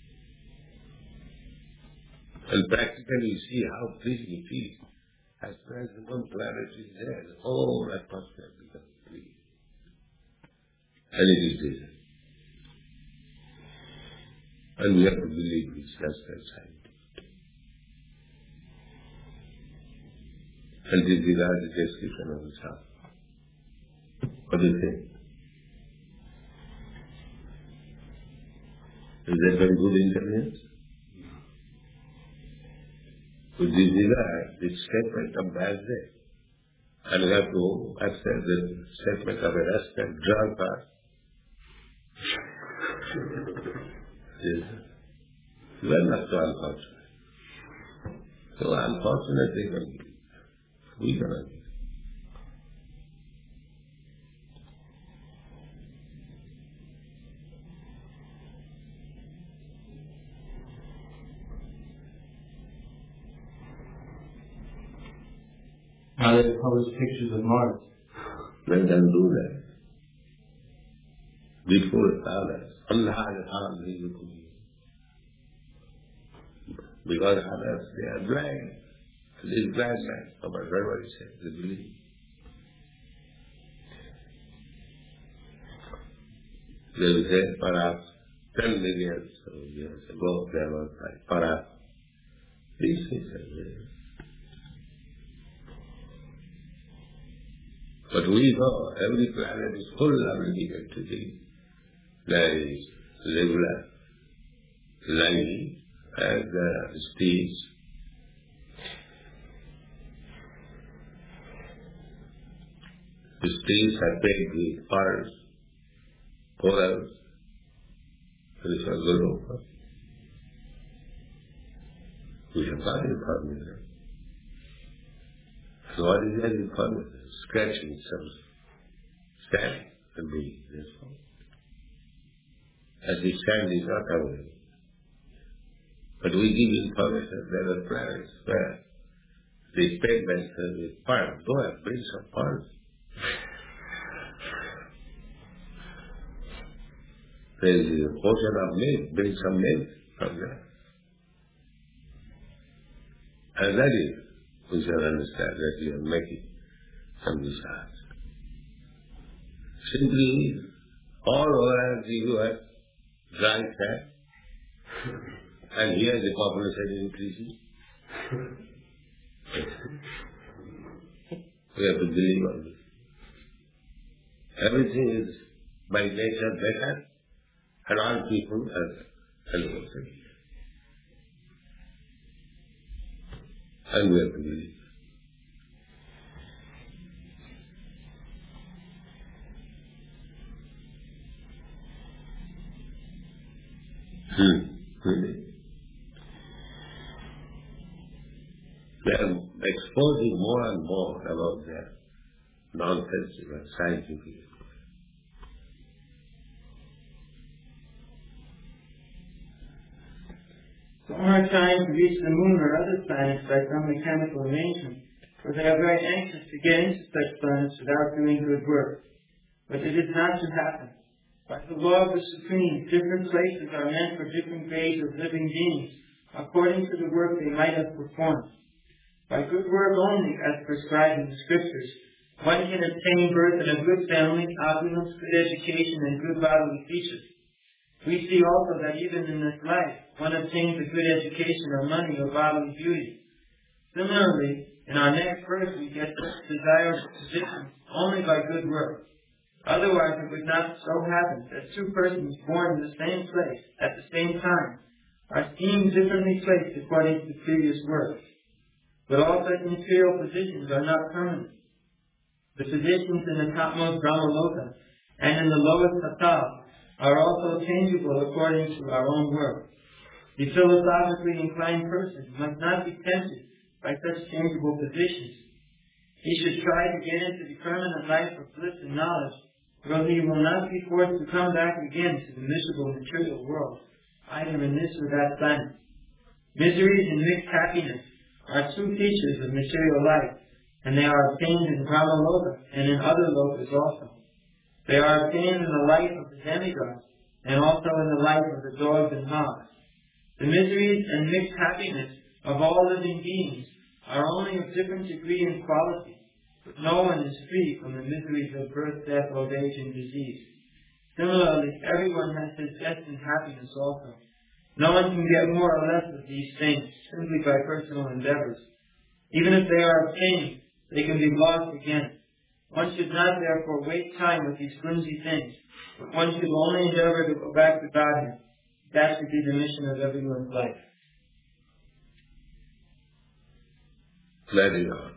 [SPEAKER 2] And practically you see how pleasing it is. As far as the one planet is there, the whole atmosphere becomes pleasing. And it is desert. And we have to believe this, that's scientific. And these are the description of the Shastra. What do you think? Is that very good intelligence? So these are the statement of bad day. And we have to accept the statement of a rascal drunkard. Yes. We are not so unfortunate. So unfortunate they can be. We cannot be.
[SPEAKER 1] Now they publish pictures of Mars.
[SPEAKER 2] Let them do that. Before others. Allah has harmed you. Because others, they are blind. This blind man, everybody says, they believe. They will say, perhaps 10 million years ago there was like, perhaps these things are there. But we know every planet is full of living entity. There is regular lining and states. The states are paid with pearls, corals, which are good over. We have got information. So what is that information? Scratching some sand and breathing, that's all. As the sand is not away. But we give information there are planets where they experiment with pearls. Go and bring some pearls. There is an ocean of milk, bring some milk from there. And that is, we shall understand that we are making some research. Simply, all over the US, dry sand, and here the population increases. We have to believe on this. Everything is by nature better, and all people are helpful. And we have to believe. Really. They are exposing more and more about their nonsensical scientific.
[SPEAKER 6] Some are trying to reach the moon or other planets by some mechanical arrangement, for they are very anxious to get into such planets without doing good work. But it is not to happen. By the law of the Supreme, different places are meant for different grades of living beings, according to the work they might have performed. By good work only, as prescribed in the Scriptures, one can obtain birth in a good family, opulence, good education, and good bodily features. We see also that even in this life, one obtains a good education or money or bodily beauty. Similarly, in our next birth we get desirable positions only by good work. Otherwise it would not so happen that two persons born in the same place at the same time are seen differently placed according to the previous work. But all such material positions are not permanent. The positions in the topmost Brahmaloka and in the lowest Patal are also changeable according to our own work. The philosophically inclined person must not be tempted by such changeable positions. He should try to get into the permanent life of bliss and knowledge, where he will not be forced to come back again to the miserable material world, either in this or that planet. Miseries and mixed happiness are two features of material life, and they are obtained in Brahmaloka and in other lokas also. They are obtained in the life of the demigods, and also in the life of the dogs and hogs. The miseries and mixed happiness of all living beings are only of different degree and quality, but no one is free from the miseries of birth, death, old age, and disease. Similarly, everyone has his destined happiness also. No one can get more or less of these things simply by personal endeavors. Even if they are obtained, they can be lost again. One should not therefore waste time with these flimsy things, but one should only endeavor to go back to Godhead. That should be the mission of everyone's life.
[SPEAKER 2] Very hard.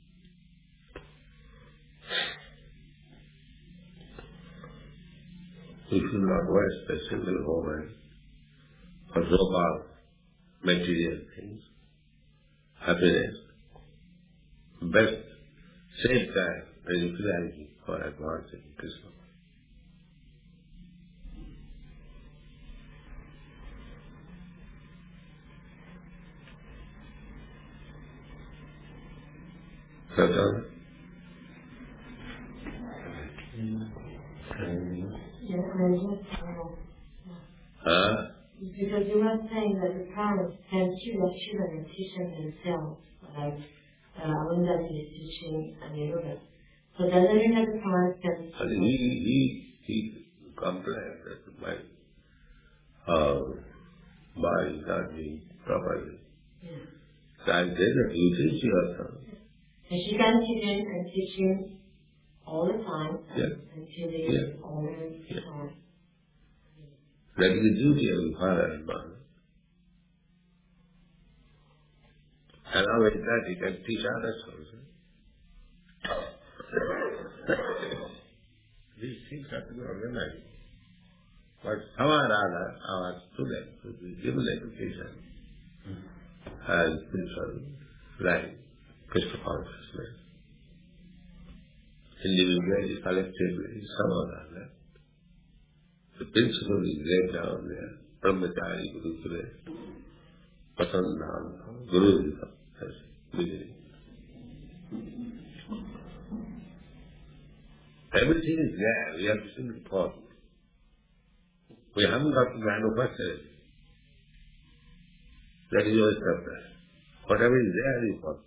[SPEAKER 2] We should not waste a single moment for so-called material things, happiness. Best save time and utilizing for advancing Krishna.
[SPEAKER 4] Because you were saying that the parents can choose their children and teach them themselves, like Arundhati is teaching Aniruddha. So does that mean that the parents can...
[SPEAKER 2] He complained that my body is not being properly.
[SPEAKER 4] Yeah.
[SPEAKER 2] So I said that you teach yourself.
[SPEAKER 4] And she continued and teaching all the time until they all the time.
[SPEAKER 2] That is the duty of the father and mother. And now with that he can teach others also. These things have to be organized. But somehow or other, our students will be given education and spiritual life, Krishna consciousness. Individually, collectively, somehow or other. The principle is laid down there. Brahmachari, Guru Sura, Pasandhan, Guru as beginning. Everything is there. We have to simply follow. We haven't got to manufacture it. That is your surprise. Whatever is there is follow.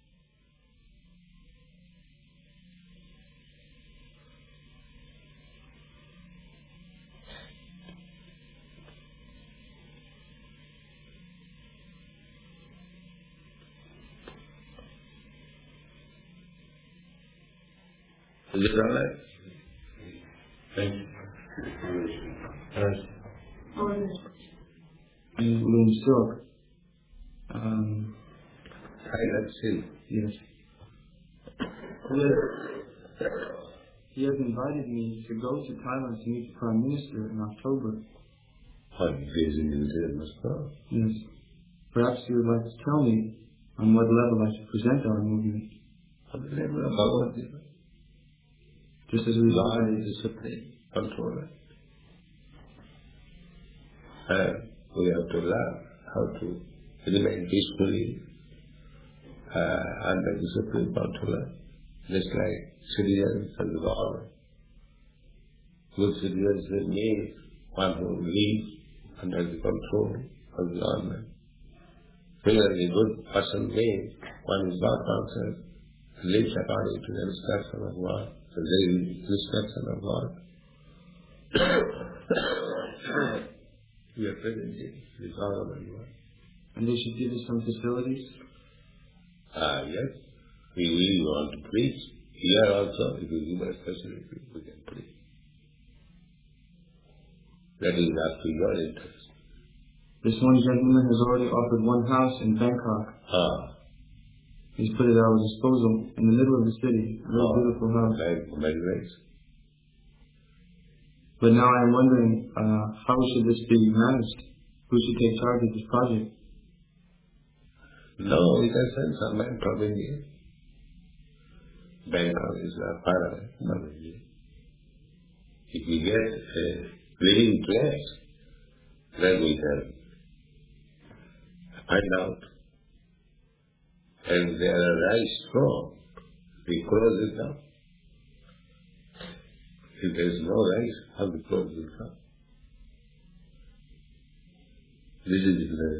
[SPEAKER 2] Is it all right?
[SPEAKER 3] Thank you.
[SPEAKER 6] Loom silk.
[SPEAKER 2] Silent silk.
[SPEAKER 6] Yes. He has invited me to go to Thailand to meet the Prime Minister in October. Yes. Perhaps you would like to tell me on what level I should present our movement.
[SPEAKER 2] On the level of Bhagavad Gita.
[SPEAKER 6] Just as we
[SPEAKER 2] God is the supreme controller. We have to learn how to remain peacefully under the supreme controller, just like citizens and the government. Good citizens means one who lives under the control of the government. Similarly, good person means one who is God conscious and lives according to the instruction of God. So there is instruction of God. We are present in the government.
[SPEAKER 6] And they should give us some facilities?
[SPEAKER 2] Yes. We really want to preach. Here also, if you give us facility, we can preach. That is up to your interest.
[SPEAKER 6] This one gentleman has already offered one house in Bangkok. He's put it at our disposal in the middle of the city. A very beautiful house.
[SPEAKER 2] Very nice.
[SPEAKER 6] But now I am wondering, how should this be managed? Who should take charge of this project?
[SPEAKER 2] No, we can send some man from India. Bangkok is far away from India. If we get a living place, then we can find out. And they are rice strong. We close it up. If there is no rice, how to close it up? This is the...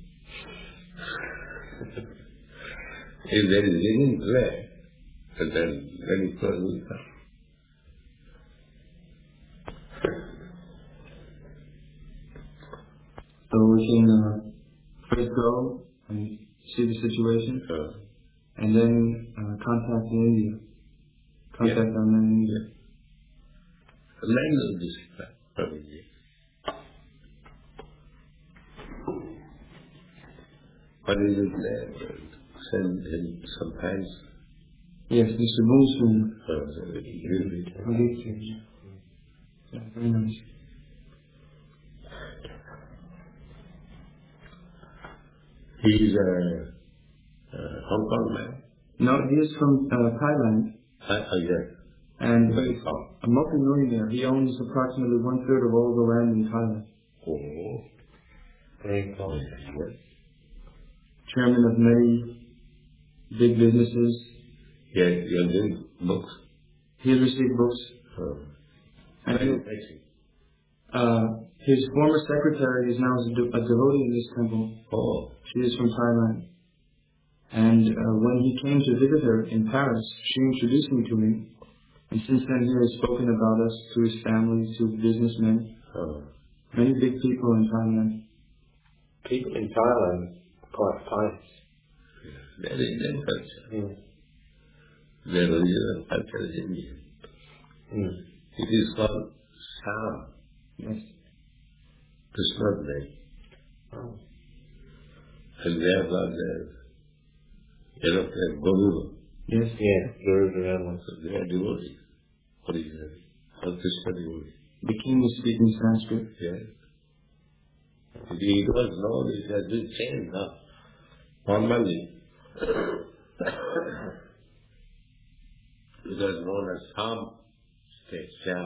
[SPEAKER 2] If there is living place, then we close it up.
[SPEAKER 6] So we can first go and see the situation, and then contact in India. Contact our men in India.
[SPEAKER 2] The language is from India. What is it there? Send him some pants.
[SPEAKER 6] Yes, Mr. Boomsman. Yeah, very nice.
[SPEAKER 2] He is a Hong Kong man.
[SPEAKER 6] No, he is from Thailand.
[SPEAKER 2] Yes.
[SPEAKER 6] And he's a multi-millionaire. He owns approximately 1/3 of all the land in Thailand.
[SPEAKER 2] Oh. Very cool.
[SPEAKER 6] Chairman of many big businesses.
[SPEAKER 2] Yes, you're doing books.
[SPEAKER 6] He has received books. And his former secretary is now a devotee in this temple.
[SPEAKER 2] Oh.
[SPEAKER 6] She is from Thailand. And when he came to visit her in Paris, she introduced me to him. And since then he has spoken about us to his family, to businessmen. Many big people in Thailand.
[SPEAKER 5] People in Thailand are quite pious.
[SPEAKER 2] That is their culture. Their original culture is Indian. It is called Sham.
[SPEAKER 6] Yes.
[SPEAKER 2] Krishna's name. And they have got their Guru.
[SPEAKER 6] Yes.
[SPEAKER 5] Guru.
[SPEAKER 2] So they are devotees. Originally. All Krishna devotees.
[SPEAKER 6] The king is speaking Sanskrit.
[SPEAKER 2] Yes. It was known, it has been changed now. Formally. It was known as Sham state, Sham.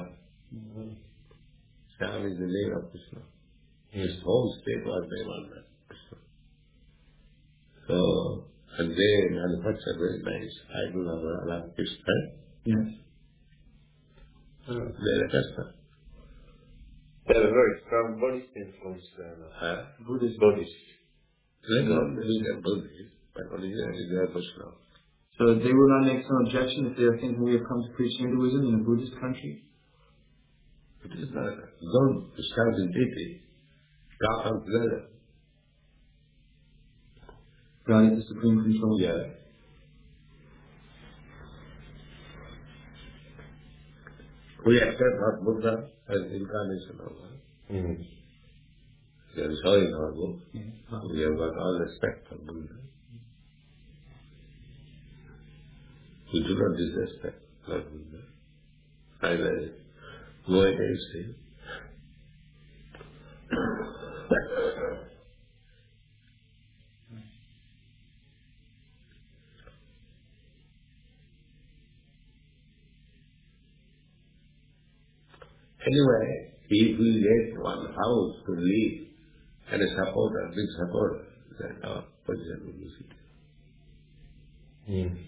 [SPEAKER 2] Sham is the name of Krishna. His whole state was named on that Krishna. So, and they manufacture very nice idol of Krishna.
[SPEAKER 6] Yes.
[SPEAKER 2] They are Krishna.
[SPEAKER 5] They have a very strong Buddhist influence there.
[SPEAKER 6] Buddhist.
[SPEAKER 2] They don't believe they're Buddhist, but originally they are Krishna.
[SPEAKER 6] So they will not make some objection if they are thinking we have come to preach Hinduism in a Buddhist country?
[SPEAKER 2] It is not. Don't shout in deity. God comes together.
[SPEAKER 6] God is the supreme control.
[SPEAKER 2] Yeah. We accept not Buddha as incarnation of God. There is all in our book. We have got all respect for Buddha. We do not disrespect Lord Buddha. Either go against him. Anyway, if we get one house to live and a supporter, big supporter, then our position will be fit.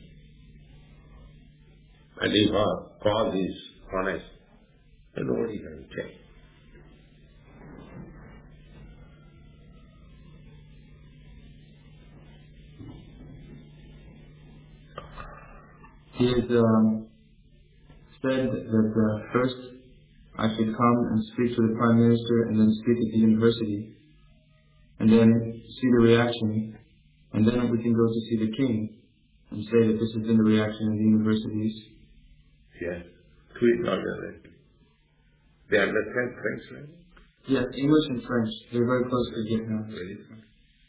[SPEAKER 2] And if our cause is honest, then nobody can check.
[SPEAKER 6] He has said that first I should come and speak to the Prime Minister and then speak at the university and then see the reaction, and then we can go to see the king and say that this has been the reaction in the universities.
[SPEAKER 2] Yes. Tweet not They understand French language?
[SPEAKER 6] Yes, English and French. They're very close together.
[SPEAKER 2] Very good.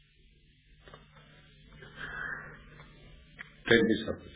[SPEAKER 2] Tell me something.